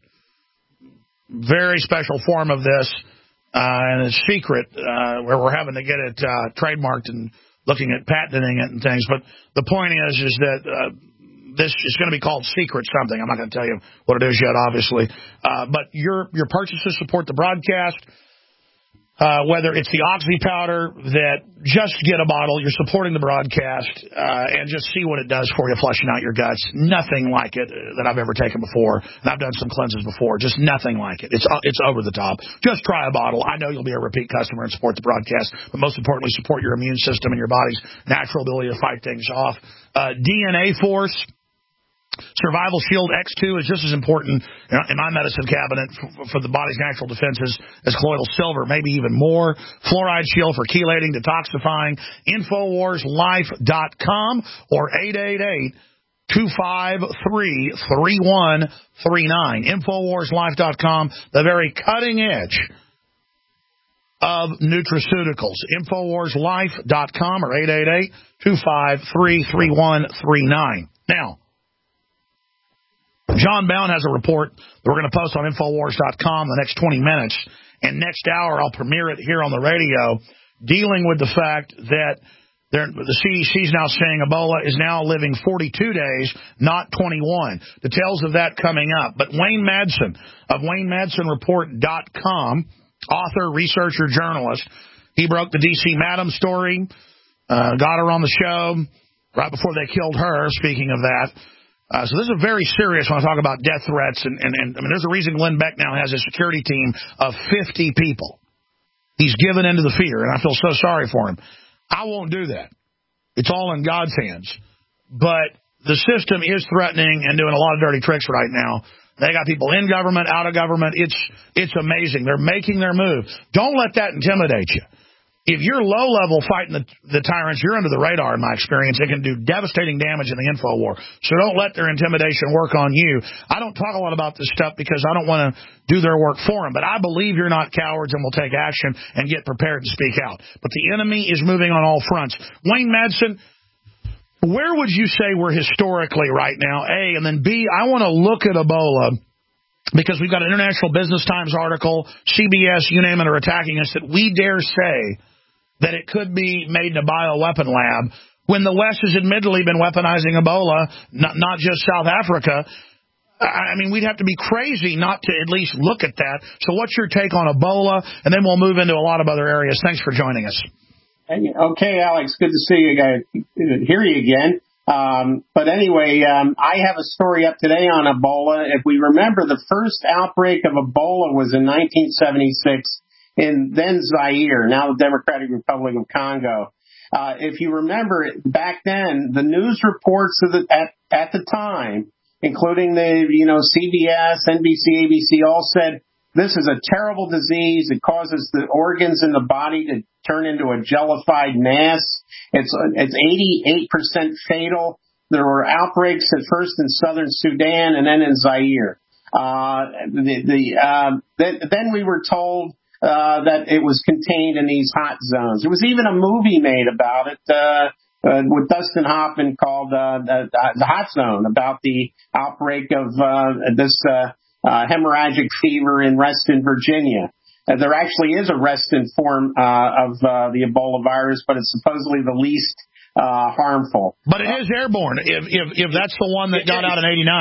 Very special form of this, uh, and it's secret, uh, where we're having to get it uh, trademarked and looking at patenting it and things. But the point is, is that uh, this is going to be called secret something. I'm not going to tell you what it is yet, obviously. Uh, but your your purchases support the broadcast. Uh, whether it's the Oxy powder that just get a bottle, you're supporting the broadcast, uh, and just see what it does for you, flushing out your guts. Nothing like it that I've ever taken before. And I've done some cleanses before. Just nothing like it. It's it's over the top. Just try a bottle. I know you'll be a repeat customer and support the broadcast, but most importantly, support your immune system and your body's natural ability to fight things off. Uh, D N A Force. Survival Shield X two is just as important in my medicine cabinet for, for the body's natural defenses as colloidal silver, maybe even more. Fluoride Shield for chelating, detoxifying. Infowars Life dot com or eight eight eight, two five three, three one three nine. Infowars Life dot com, the very cutting edge of nutraceuticals. Infowars Life dot com or eight eight eight, two five three, three one three nine. Now, John Bound has a report that we're going to post on Infowars dot com the next twenty minutes, and next hour I'll premiere it here on the radio, dealing with the fact that the C D C is now saying Ebola is now living forty-two days, not twenty-one. Details of that coming up. But Wayne Madsen of Wayne Madsen Report dot com, author, researcher, journalist, he broke the D C Madam story, uh, got her on the show right before they killed her, speaking of that. Uh, so this is very serious when I talk about death threats. And, and, and I mean, there's a reason Glenn Beck now has a security team of fifty people. He's given into the fear, and I feel so sorry for him. I won't do that. It's all in God's hands. But the system is threatening and doing a lot of dirty tricks right now. They got people in government, out of government. It's it's amazing. They're making their move. Don't let that intimidate you. If you're low-level fighting the, the tyrants, you're under the radar, in my experience. It can do devastating damage in the info war. So don't let their intimidation work on you. I don't talk a lot about this stuff because I don't want to do their work for them. But I believe you're not cowards and will take action and get prepared to speak out. But the enemy is moving on all fronts. Wayne Madsen, where would you say we're historically right now, A? And then B, I want to look at Ebola, because we've got an International Business Times article, C B S, you name it, are attacking us, that we dare say that it could be made in a bioweapon lab, when the West has admittedly been weaponizing Ebola, not, not just South Africa. I mean, we'd have to be crazy not to at least look at that. So what's your take on Ebola? And then we'll move into a lot of other areas. Thanks for joining us. Okay, Alex, good to see you again, hear you again. Um, but anyway, um, I have a story up today on Ebola. If we remember, the first outbreak of Ebola was in nineteen seventy-six in then Zaire, now the Democratic Republic of Congo. Uh, if you remember, back then, the news reports of the, at, at the time, including the, you know, C B S, N B C, A B C, all said, this is a terrible disease. It causes the organs in the body to turn into a jellified mass. It's, it's eighty-eight percent fatal. There were outbreaks at first in southern Sudan and then in Zaire. Uh, the, the, uh, then, then we were told Uh, that it was contained in these hot zones. There was even a movie made about it uh, uh, with Dustin Hoffman called uh, the, the Hot Zone, about the outbreak of uh, this uh, uh, hemorrhagic fever in Reston, Virginia. Uh, there actually is a Reston form uh, of uh, the Ebola virus, but it's supposedly the least uh, harmful. But it is airborne, if, if, if that's the one that got out in eighty-nine.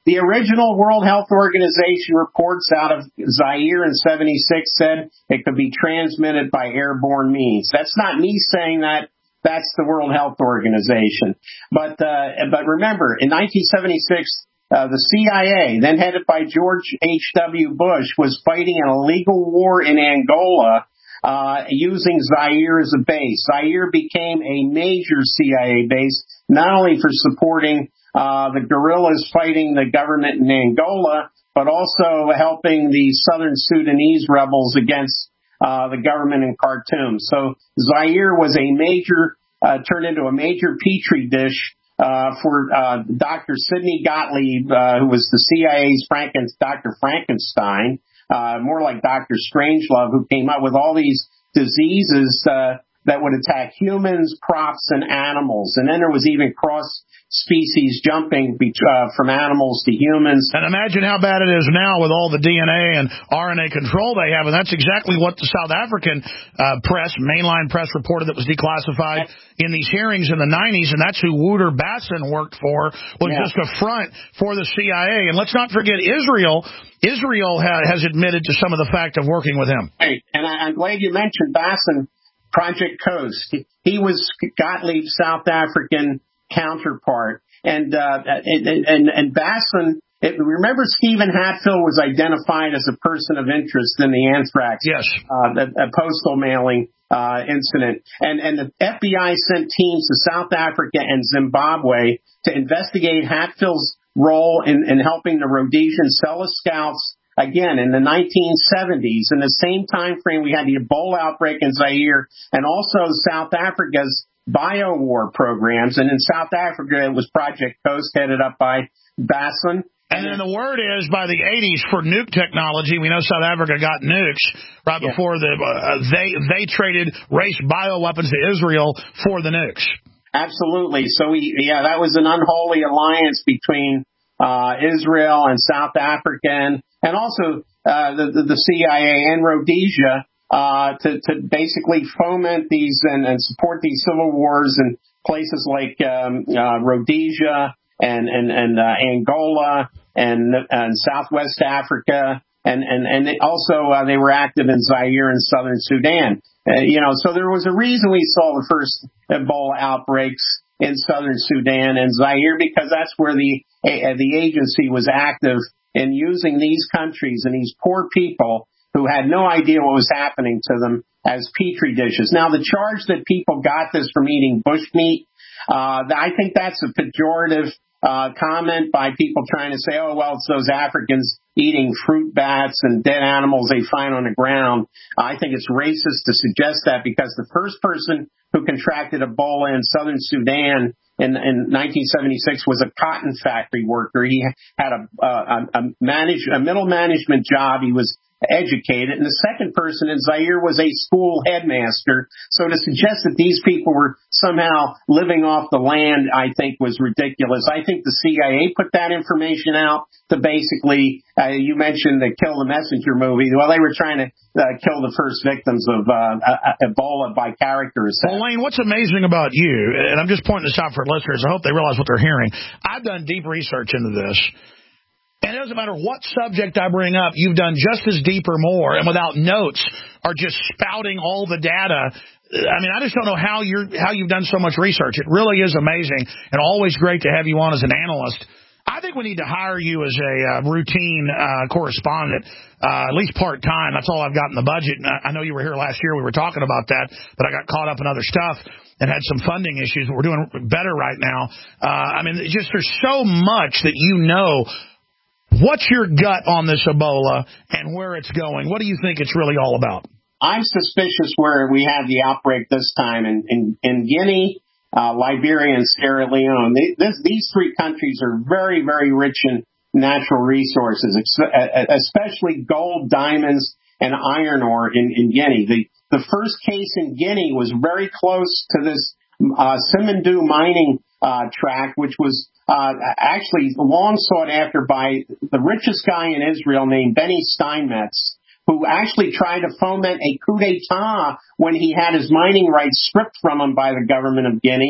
The original World Health Organization reports out of Zaire in seventy-six said it could be transmitted by airborne means. That's not me saying that. That's the World Health Organization. But uh, but remember, in nineteen seventy-six, uh, the C I A, then headed by George H W. Bush, was fighting an illegal war in Angola uh, using Zaire as a base. Zaire became a major C I A base, not only for supporting uh, the guerrillas fighting the government in Angola, but also helping the southern Sudanese rebels against uh, the government in Khartoum. So Zaire was a major, uh, turned into a major petri dish uh, for uh, Doctor Sidney Gottlieb, uh, who was the C I A's Franken- Doctor Frankenstein, uh, more like Doctor Strangelove, who came up with all these diseases uh, that would attack humans, crops, and animals. And then there was even cross-species jumping be- uh, from animals to humans. And imagine how bad it is now with all the D N A and R N A control they have. And that's exactly what the South African uh, press, mainline press, reported that was declassified in these hearings in the nineties. And that's who Wouter Basson worked for, was yeah. just a front for the C I A. And let's not forget Israel. Israel ha- has admitted to some of the fact of working with him. Right. And I- I'm glad you mentioned Basson. Project Coast. He was Gottlieb's South African counterpart. And, uh, and, and, and Basson, it, remember Stephen Hatfield was identified as a person of interest in the anthrax, yes. uh, the, the postal mailing, uh, incident. And, and the F B I sent teams to South Africa and Zimbabwe to investigate Hatfield's role in, in helping the Rhodesian Selous Scouts. Again, in the nineteen seventies, in the same time frame, we had the Ebola outbreak in Zaire and also South Africa's bio-war programs. And in South Africa, it was Project Coast, headed up by Basson. And then the word is, by the eighties, for nuke technology, we know South Africa got nukes right yeah. before the uh, they they traded race bioweapons to Israel for the nukes. Absolutely. So, we yeah, that was an unholy alliance between uh, Israel and South Africa, and, and also uh, the, the, the C I A and Rhodesia uh, to, to basically foment these and, and support these civil wars in places like um, uh, Rhodesia and and, and uh, Angola and, and Southwest Africa, and and and they also uh, they were active in Zaire and southern Sudan. Uh, you know, so there was a reason we saw the first Ebola outbreaks in southern Sudan and Zaire, because that's where the uh, the agency was active in using these countries and these poor people who had no idea what was happening to them as petri dishes. Now, the charge that people got this from eating bushmeat, uh, I think that's a pejorative uh, comment by people trying to say, oh, well, it's those Africans eating fruit bats and dead animals they find on the ground. I think it's racist to suggest that, because the first person who contracted Ebola in southern Sudan in, in nineteen seventy-six was a cotton factory worker. He had a, a, a, manage, a middle management job. He was educated. And the second person in Zaire was a school headmaster. So to suggest that these people were somehow living off the land, I think, was ridiculous. I think the C I A put that information out to basically, uh, you mentioned the Kill the Messenger movie. Well, they were trying to uh, kill the first victims of uh, Ebola by character assassination. Well, Lane, what's amazing about you, and I'm just pointing this out for listeners, I hope they realize what they're hearing. I've done deep research into this. And it doesn't matter what subject I bring up, you've done just as deep or more, and without notes, are just spouting all the data. I mean, I just don't know how you're how you've done so much research. It really is amazing, and always great to have you on as an analyst. I think we need to hire you as a uh, routine uh, correspondent, uh, at least part-time. That's all I've got in the budget. And I know you were here last year. We were talking about that, but I got caught up in other stuff and had some funding issues. But we're doing better right now. Uh, I mean, just there's so much that you know. What's your gut on this Ebola and where it's going? What do you think it's really all about? I'm suspicious where we had the outbreak this time in, in, in Guinea, uh, Liberia, and Sierra Leone. They, this, these three countries are very, very rich in natural resources, especially gold, diamonds, and iron ore in, in Guinea. The, the first case in Guinea was very close to this uh, Simandou mining uh, tract, which was uh, actually long sought after by the richest guy in Israel named Benny Steinmetz, who actually tried to foment a coup d'etat when he had his mining rights stripped from him by the government of Guinea,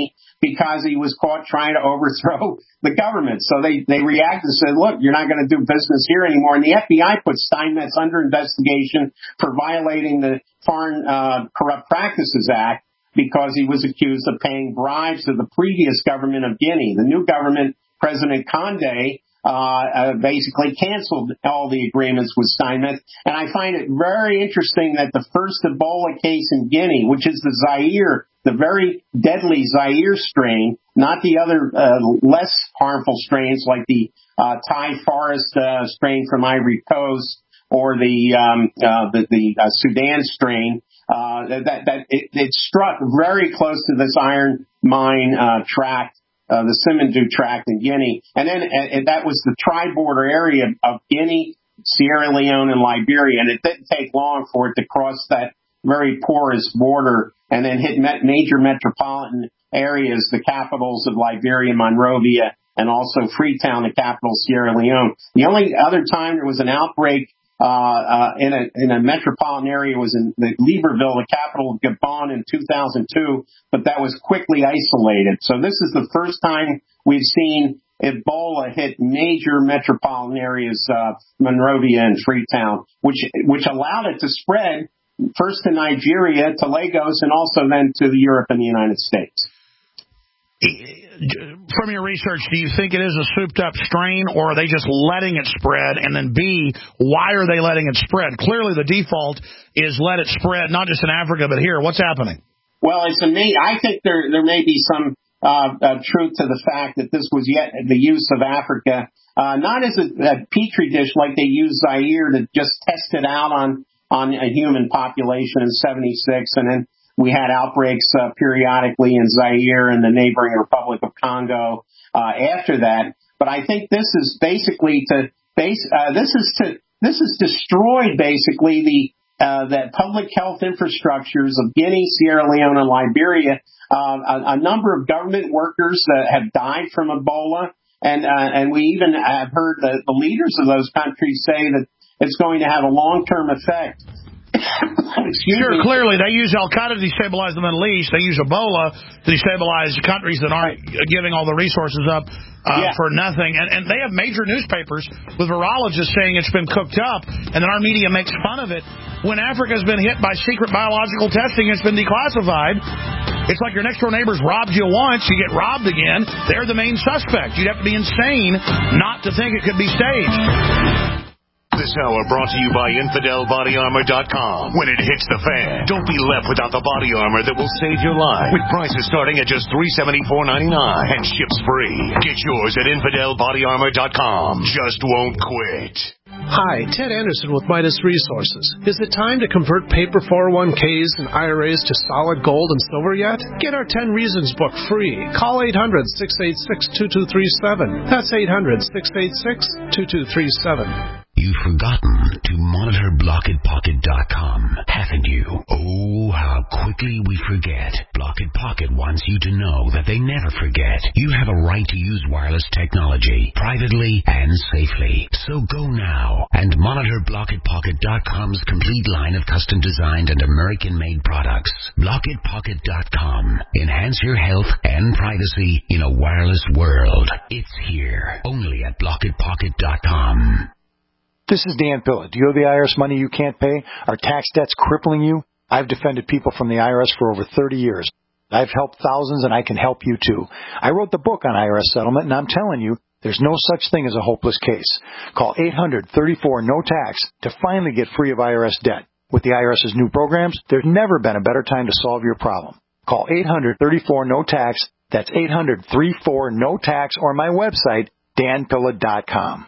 because he was caught trying to overthrow the government. So they, they reacted and said, look, you're not going to do business here anymore. And the F B I put Steinmetz under investigation for violating the Foreign uh, Corrupt Practices Act because he was accused of paying bribes to the previous government of Guinea. The new government, President Condé, uh, uh basically canceled all the agreements with Steinmetz. And I find it very interesting that the first Ebola case in Guinea, which is the Zaire, the very deadly Zaire strain, not the other uh, less harmful strains like the uh, Thai forest uh, strain from Ivory Coast or the um, uh, the, the uh, Sudan strain, uh, that that it, it struck very close to this iron mine uh, tract, uh, the Simandou tract in Guinea, and then uh, that was the tri-border area of Guinea, Sierra Leone, and Liberia, and it didn't take long for it to cross that very porous border and then hit met major metropolitan areas, the capitals of Liberia, Monrovia, and also Freetown, the capital of Sierra Leone. The only other time there was an outbreak uh, uh, in a in a metropolitan area was in the Libreville, the capital of Gabon, in two thousand two, but that was quickly isolated. So this is the first time we've seen Ebola hit major metropolitan areas, uh, Monrovia and Freetown, which which allowed it to spread first to Nigeria, to Lagos, and also then to Europe and the United States. From your research, do you think it is a souped-up strain, or are they just letting it spread? And then, B, why are they letting it spread? Clearly, the default is let it spread, not just in Africa, but here. What's happening? Well, it's amazing. I think there there may be some uh, uh, truth to the fact that this was yet the use of Africa, uh, not as a, a petri dish like they used Zaire to just test it out on on a human population in seventy-six, and then we had outbreaks uh, periodically in Zaire and the neighboring Republic of Congo uh, after that. But I think this is basically to base uh, this is to this is destroyed basically the uh, that public health infrastructures of Guinea, Sierra Leone, and Liberia. Uh, a, a number of government workers uh, have died from Ebola, and uh, and we even have heard the, the leaders of those countries say that it's going to have a long-term effect. Sure, clearly, they use Al-Qaeda to destabilize the Middle East. They use Ebola to destabilize countries that aren't giving all the resources up uh, yeah. for nothing. And, and they have major newspapers with virologists saying it's been cooked up, and then our media makes fun of it. When Africa's been hit by secret biological testing, it's been declassified. It's like your next-door neighbors robbed you once, you get robbed again. They're the main suspect. You'd have to be insane not to think it could be staged. This hour brought to you by Infidel Body Armor dot com. When it hits the fan, don't be left without the body armor that will save your life. With prices starting at just three hundred seventy-four dollars and ninety-nine cents and ships free. Get yours at Infidel Body Armor dot com. Just won't quit. Hi, Ted Anderson with Midas Resources. Is it time to convert paper four oh one k's and I R As to solid gold and silver yet? Get our ten Reasons book free. Call eight hundred, six eight six, two two three seven. That's eight hundred, six eight six, two two three seven. You've forgotten to monitor Blocket Pocket dot com, haven't you? Oh, how quickly we forget. Blocket Pocket wants you to know that they never forget. You have a right to use wireless technology, privately and safely. So go now and monitor Blocket Pocket dot com's complete line of custom-designed and American-made products. Blocket Pocket dot com. Enhance your health and privacy in a wireless world. It's here, only at Blocket Pocket dot com. This is Dan Pilla. Do you owe the I R S money you can't pay? Are tax debts crippling you? I've defended people from the I R S for over thirty years. I've helped thousands, and I can help you too. I wrote the book on I R S settlement, and I'm telling you, there's no such thing as a hopeless case. Call eight hundred, thirty-four, no tax to finally get free of I R S debt. With the I R S's new programs, there's never been a better time to solve your problem. Call eight hundred, thirty-four, no tax. That's eight hundred, thirty-four, no tax, or my website, Dan Pilla dot com.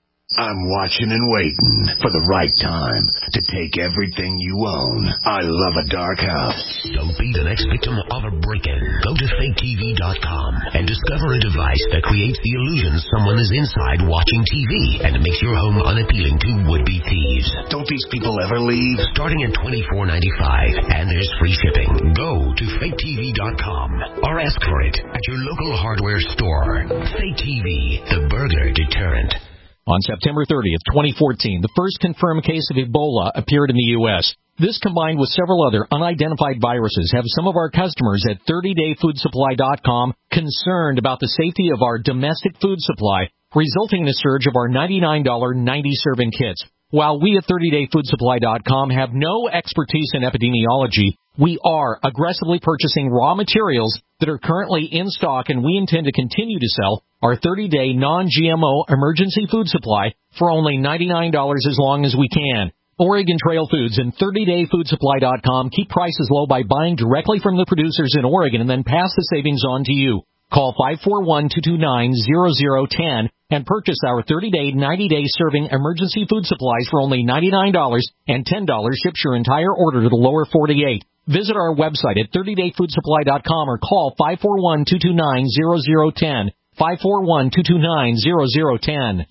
I'm watching and waiting for the right time to take everything you own. I love a dark house. Don't be the next victim of a break-in. Go to fake T V dot com and discover a device that creates the illusion someone is inside watching T V and makes your home unappealing to would-be thieves. Don't these people ever leave? Starting at twenty-four ninety-five, and there's free shipping. Go to fake T V dot com or ask for it at your local hardware store. Fake T V, the burglar deterrent. On September thirtieth, twenty fourteen, the first confirmed case of Ebola appeared in the U S. This, combined with several other unidentified viruses, have some of our customers at thirty day food supply dot com concerned about the safety of our domestic food supply, resulting in a surge of our ninety-nine dollars ninety serving kits. While we at thirty day food supply dot com have no expertise in epidemiology, we are aggressively purchasing raw materials that are currently in stock, and we intend to continue to sell our thirty day non G M O emergency food supply for only ninety-nine dollars as long as we can. Oregon Trail Foods and thirty day food supply dot com keep prices low by buying directly from the producers in Oregon and then pass the savings on to you. Call five four one, two two nine, zero zero one zero and purchase our thirty day, ninety day serving emergency food supplies for only ninety-nine dollars, and ten dollars ships your entire order to the lower forty-eight. Visit our website at thirty day food supply dot com or call five four one, two two nine, zero zero one zero, five four one, two two nine, zero zero one zero.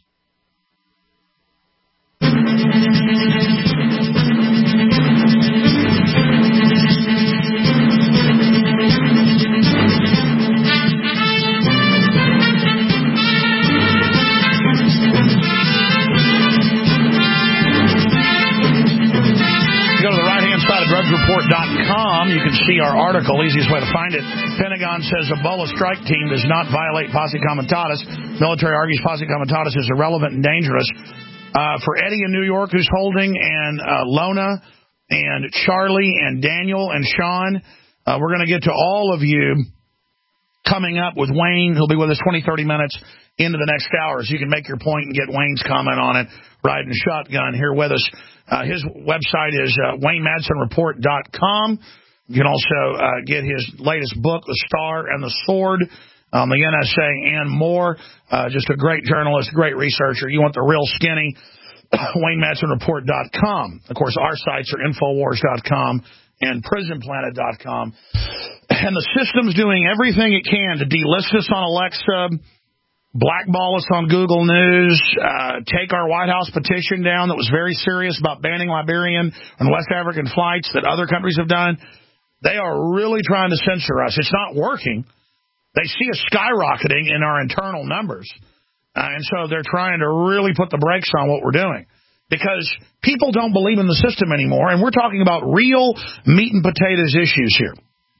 Drudge Report dot com. You can see our article. Easiest way to find it. Pentagon says Ebola strike team does not violate Posse Comitatus. Military argues Posse Comitatus is irrelevant and dangerous. Uh, for Eddie in New York, who's holding, and uh, Lona, and Charlie, and Daniel, and Sean, uh, we're going to get to all of you coming up with Wayne. He'll be with us twenty, thirty minutes into the next hour, so you can make your point and get Wayne's comment on it. Riding shotgun here with us. Uh, his website is uh, Wayne Madsen Report dot com. You can also uh, get his latest book, The Star and the Sword, um, the N S A, and more. Uh, just a great journalist, great researcher. You want the real skinny, Wayne Madsen Report dot com. Of course, our sites are Infowars dot com and Prison Planet dot com. And the system's doing everything it can to delist us on Alexa, blackball us on Google News, uh, take our White House petition down that was very serious about banning Liberian and West African flights that other countries have done. They are really trying to censor us. It's not working. They see us skyrocketing in our internal numbers. Uh, and so they're trying to really put the brakes on what we're doing. Because people don't believe in the system anymore, and we're talking about real meat and potatoes issues here.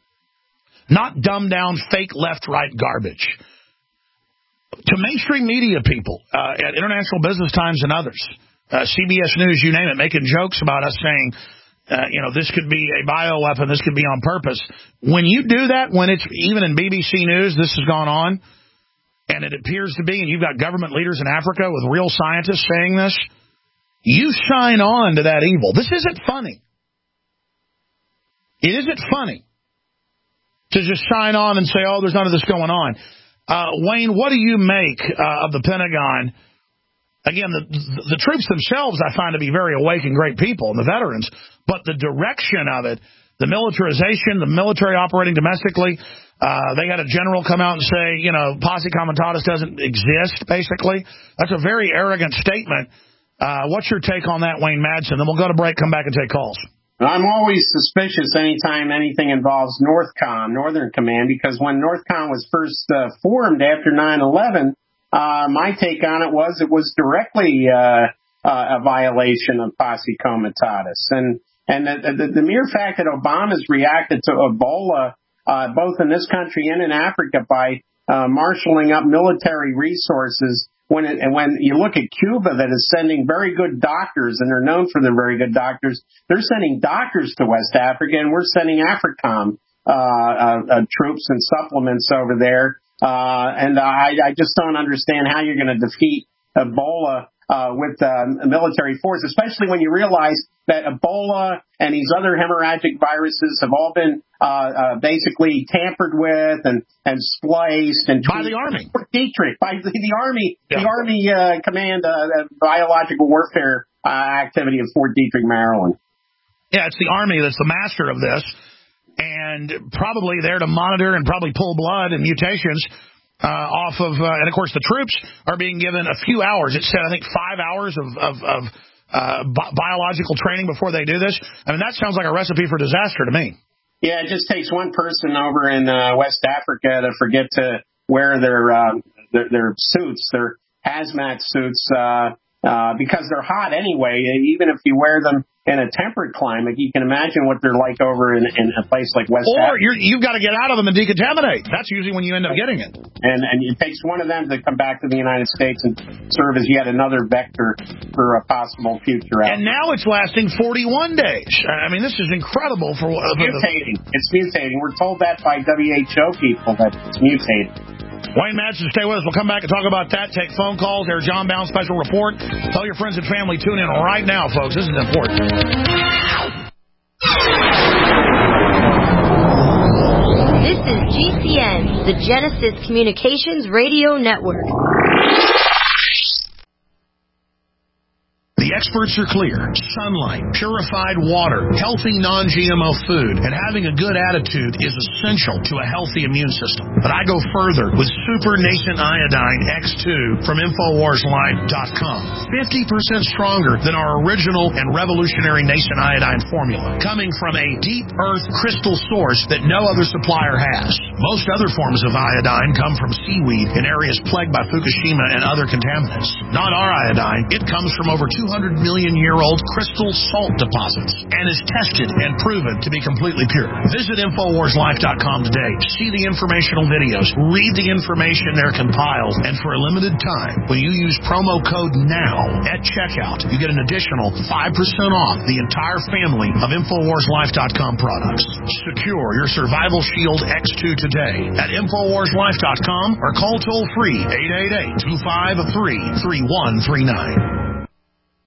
Not dumbed down fake left-right garbage. To mainstream media people uh, at International Business Times and others, uh, C B S News, you name it, making jokes about us saying, uh, you know, this could be a bioweapon, this could be on purpose. When you do that, when it's even in B B C News, this has gone on, and it appears to be, and you've got government leaders in Africa with real scientists saying this, you sign on to that evil. This isn't funny. It isn't funny to just sign on and say, oh, there's none of this going on. Uh, Wayne, what do you make uh, of the Pentagon? Again, the, the, the troops themselves I find to be very awake and great people, and the veterans, but the direction of it, the militarization, the military operating domestically, uh, they had a general come out and say, you know, Posse Comitatus doesn't exist, basically. That's a very arrogant statement. Uh, what's your take on that, Wayne Madsen? Then we'll go to break, come back and take calls. I'm always suspicious anytime anything involves NORTHCOM, Northern Command, because when NORTHCOM was first uh, formed after nine eleven, uh, my take on it was it was directly uh, uh, a violation of Posse Comitatus. And and the, the, the mere fact that Obama's reacted to Ebola, uh, both in this country and in Africa, by uh, marshaling up military resources, When it, and when you look at Cuba, that is sending very good doctors, and they're known for their very good doctors, they're sending doctors to West Africa, and we're sending AFRICOM uh, uh, uh, troops and supplements over there. Uh, and I, I just don't understand how you're going to defeat Ebola uh, with uh, military force, especially when you realize that Ebola and these other hemorrhagic viruses have all been uh, uh, basically tampered with and, and spliced and by the Army. Fort Detrick, by the, the Army, yeah. the Army uh, Command uh, Biological Warfare uh, Activity of Fort Detrick, Maryland. Yeah, it's the Army that's the master of this, and probably there to monitor and probably pull blood and mutations uh, off of, uh, and of course the troops are being given a few hours. It said, I think, five hours of, of, of uh, bi- biological training before they do this. I mean, that sounds like a recipe for disaster to me. Yeah, it just takes one person over in uh, West Africa to forget to wear their uh, their, their suits, their hazmat suits uh, uh, because they're hot anyway. Even if you wear them in a temperate climate, you can imagine what they're like over in, in a place like West Or Africa. you're, you've got to get out of them and decontaminate. That's usually when you end up getting it. And, and it takes one of them to come back to the United States and serve as yet another vector for a possible future outbreak. And now it's lasting forty-one days. I mean, this is incredible. For, for mutating. The... It's mutating. We're told that by W H O people, that it's mutating. Wayne Madsen, stay with us. We'll come back and talk about that. Take phone calls. There's John Bound Special Report. Tell your friends and family. Tune in right now, folks. This is important. This is G C N, the Genesis Communications Radio Network. The experts are clear. Sunlight, purified water, healthy non-G M O food, and having a good attitude is essential to a healthy immune system. But I go further with Super Nascent Iodine X two from Infowars Life dot com. fifty percent stronger than our original and revolutionary Nascent Iodine formula, coming from a deep earth crystal source that no other supplier has. Most other forms of iodine come from seaweed in areas plagued by Fukushima and other contaminants. Not our iodine. It comes from over two hundred million year old crystal salt deposits and is tested and proven to be completely pure. Visit Infowars Life dot com today. See the informational videos. Read the information they're compiled. And for a limited time, when you use promo code NOW at checkout, you get an additional five percent off the entire family of Infowars Life dot com products. Secure your Survival Shield X two today at Infowars Life dot com or call toll free eight eight eight, two five three, three one three nine.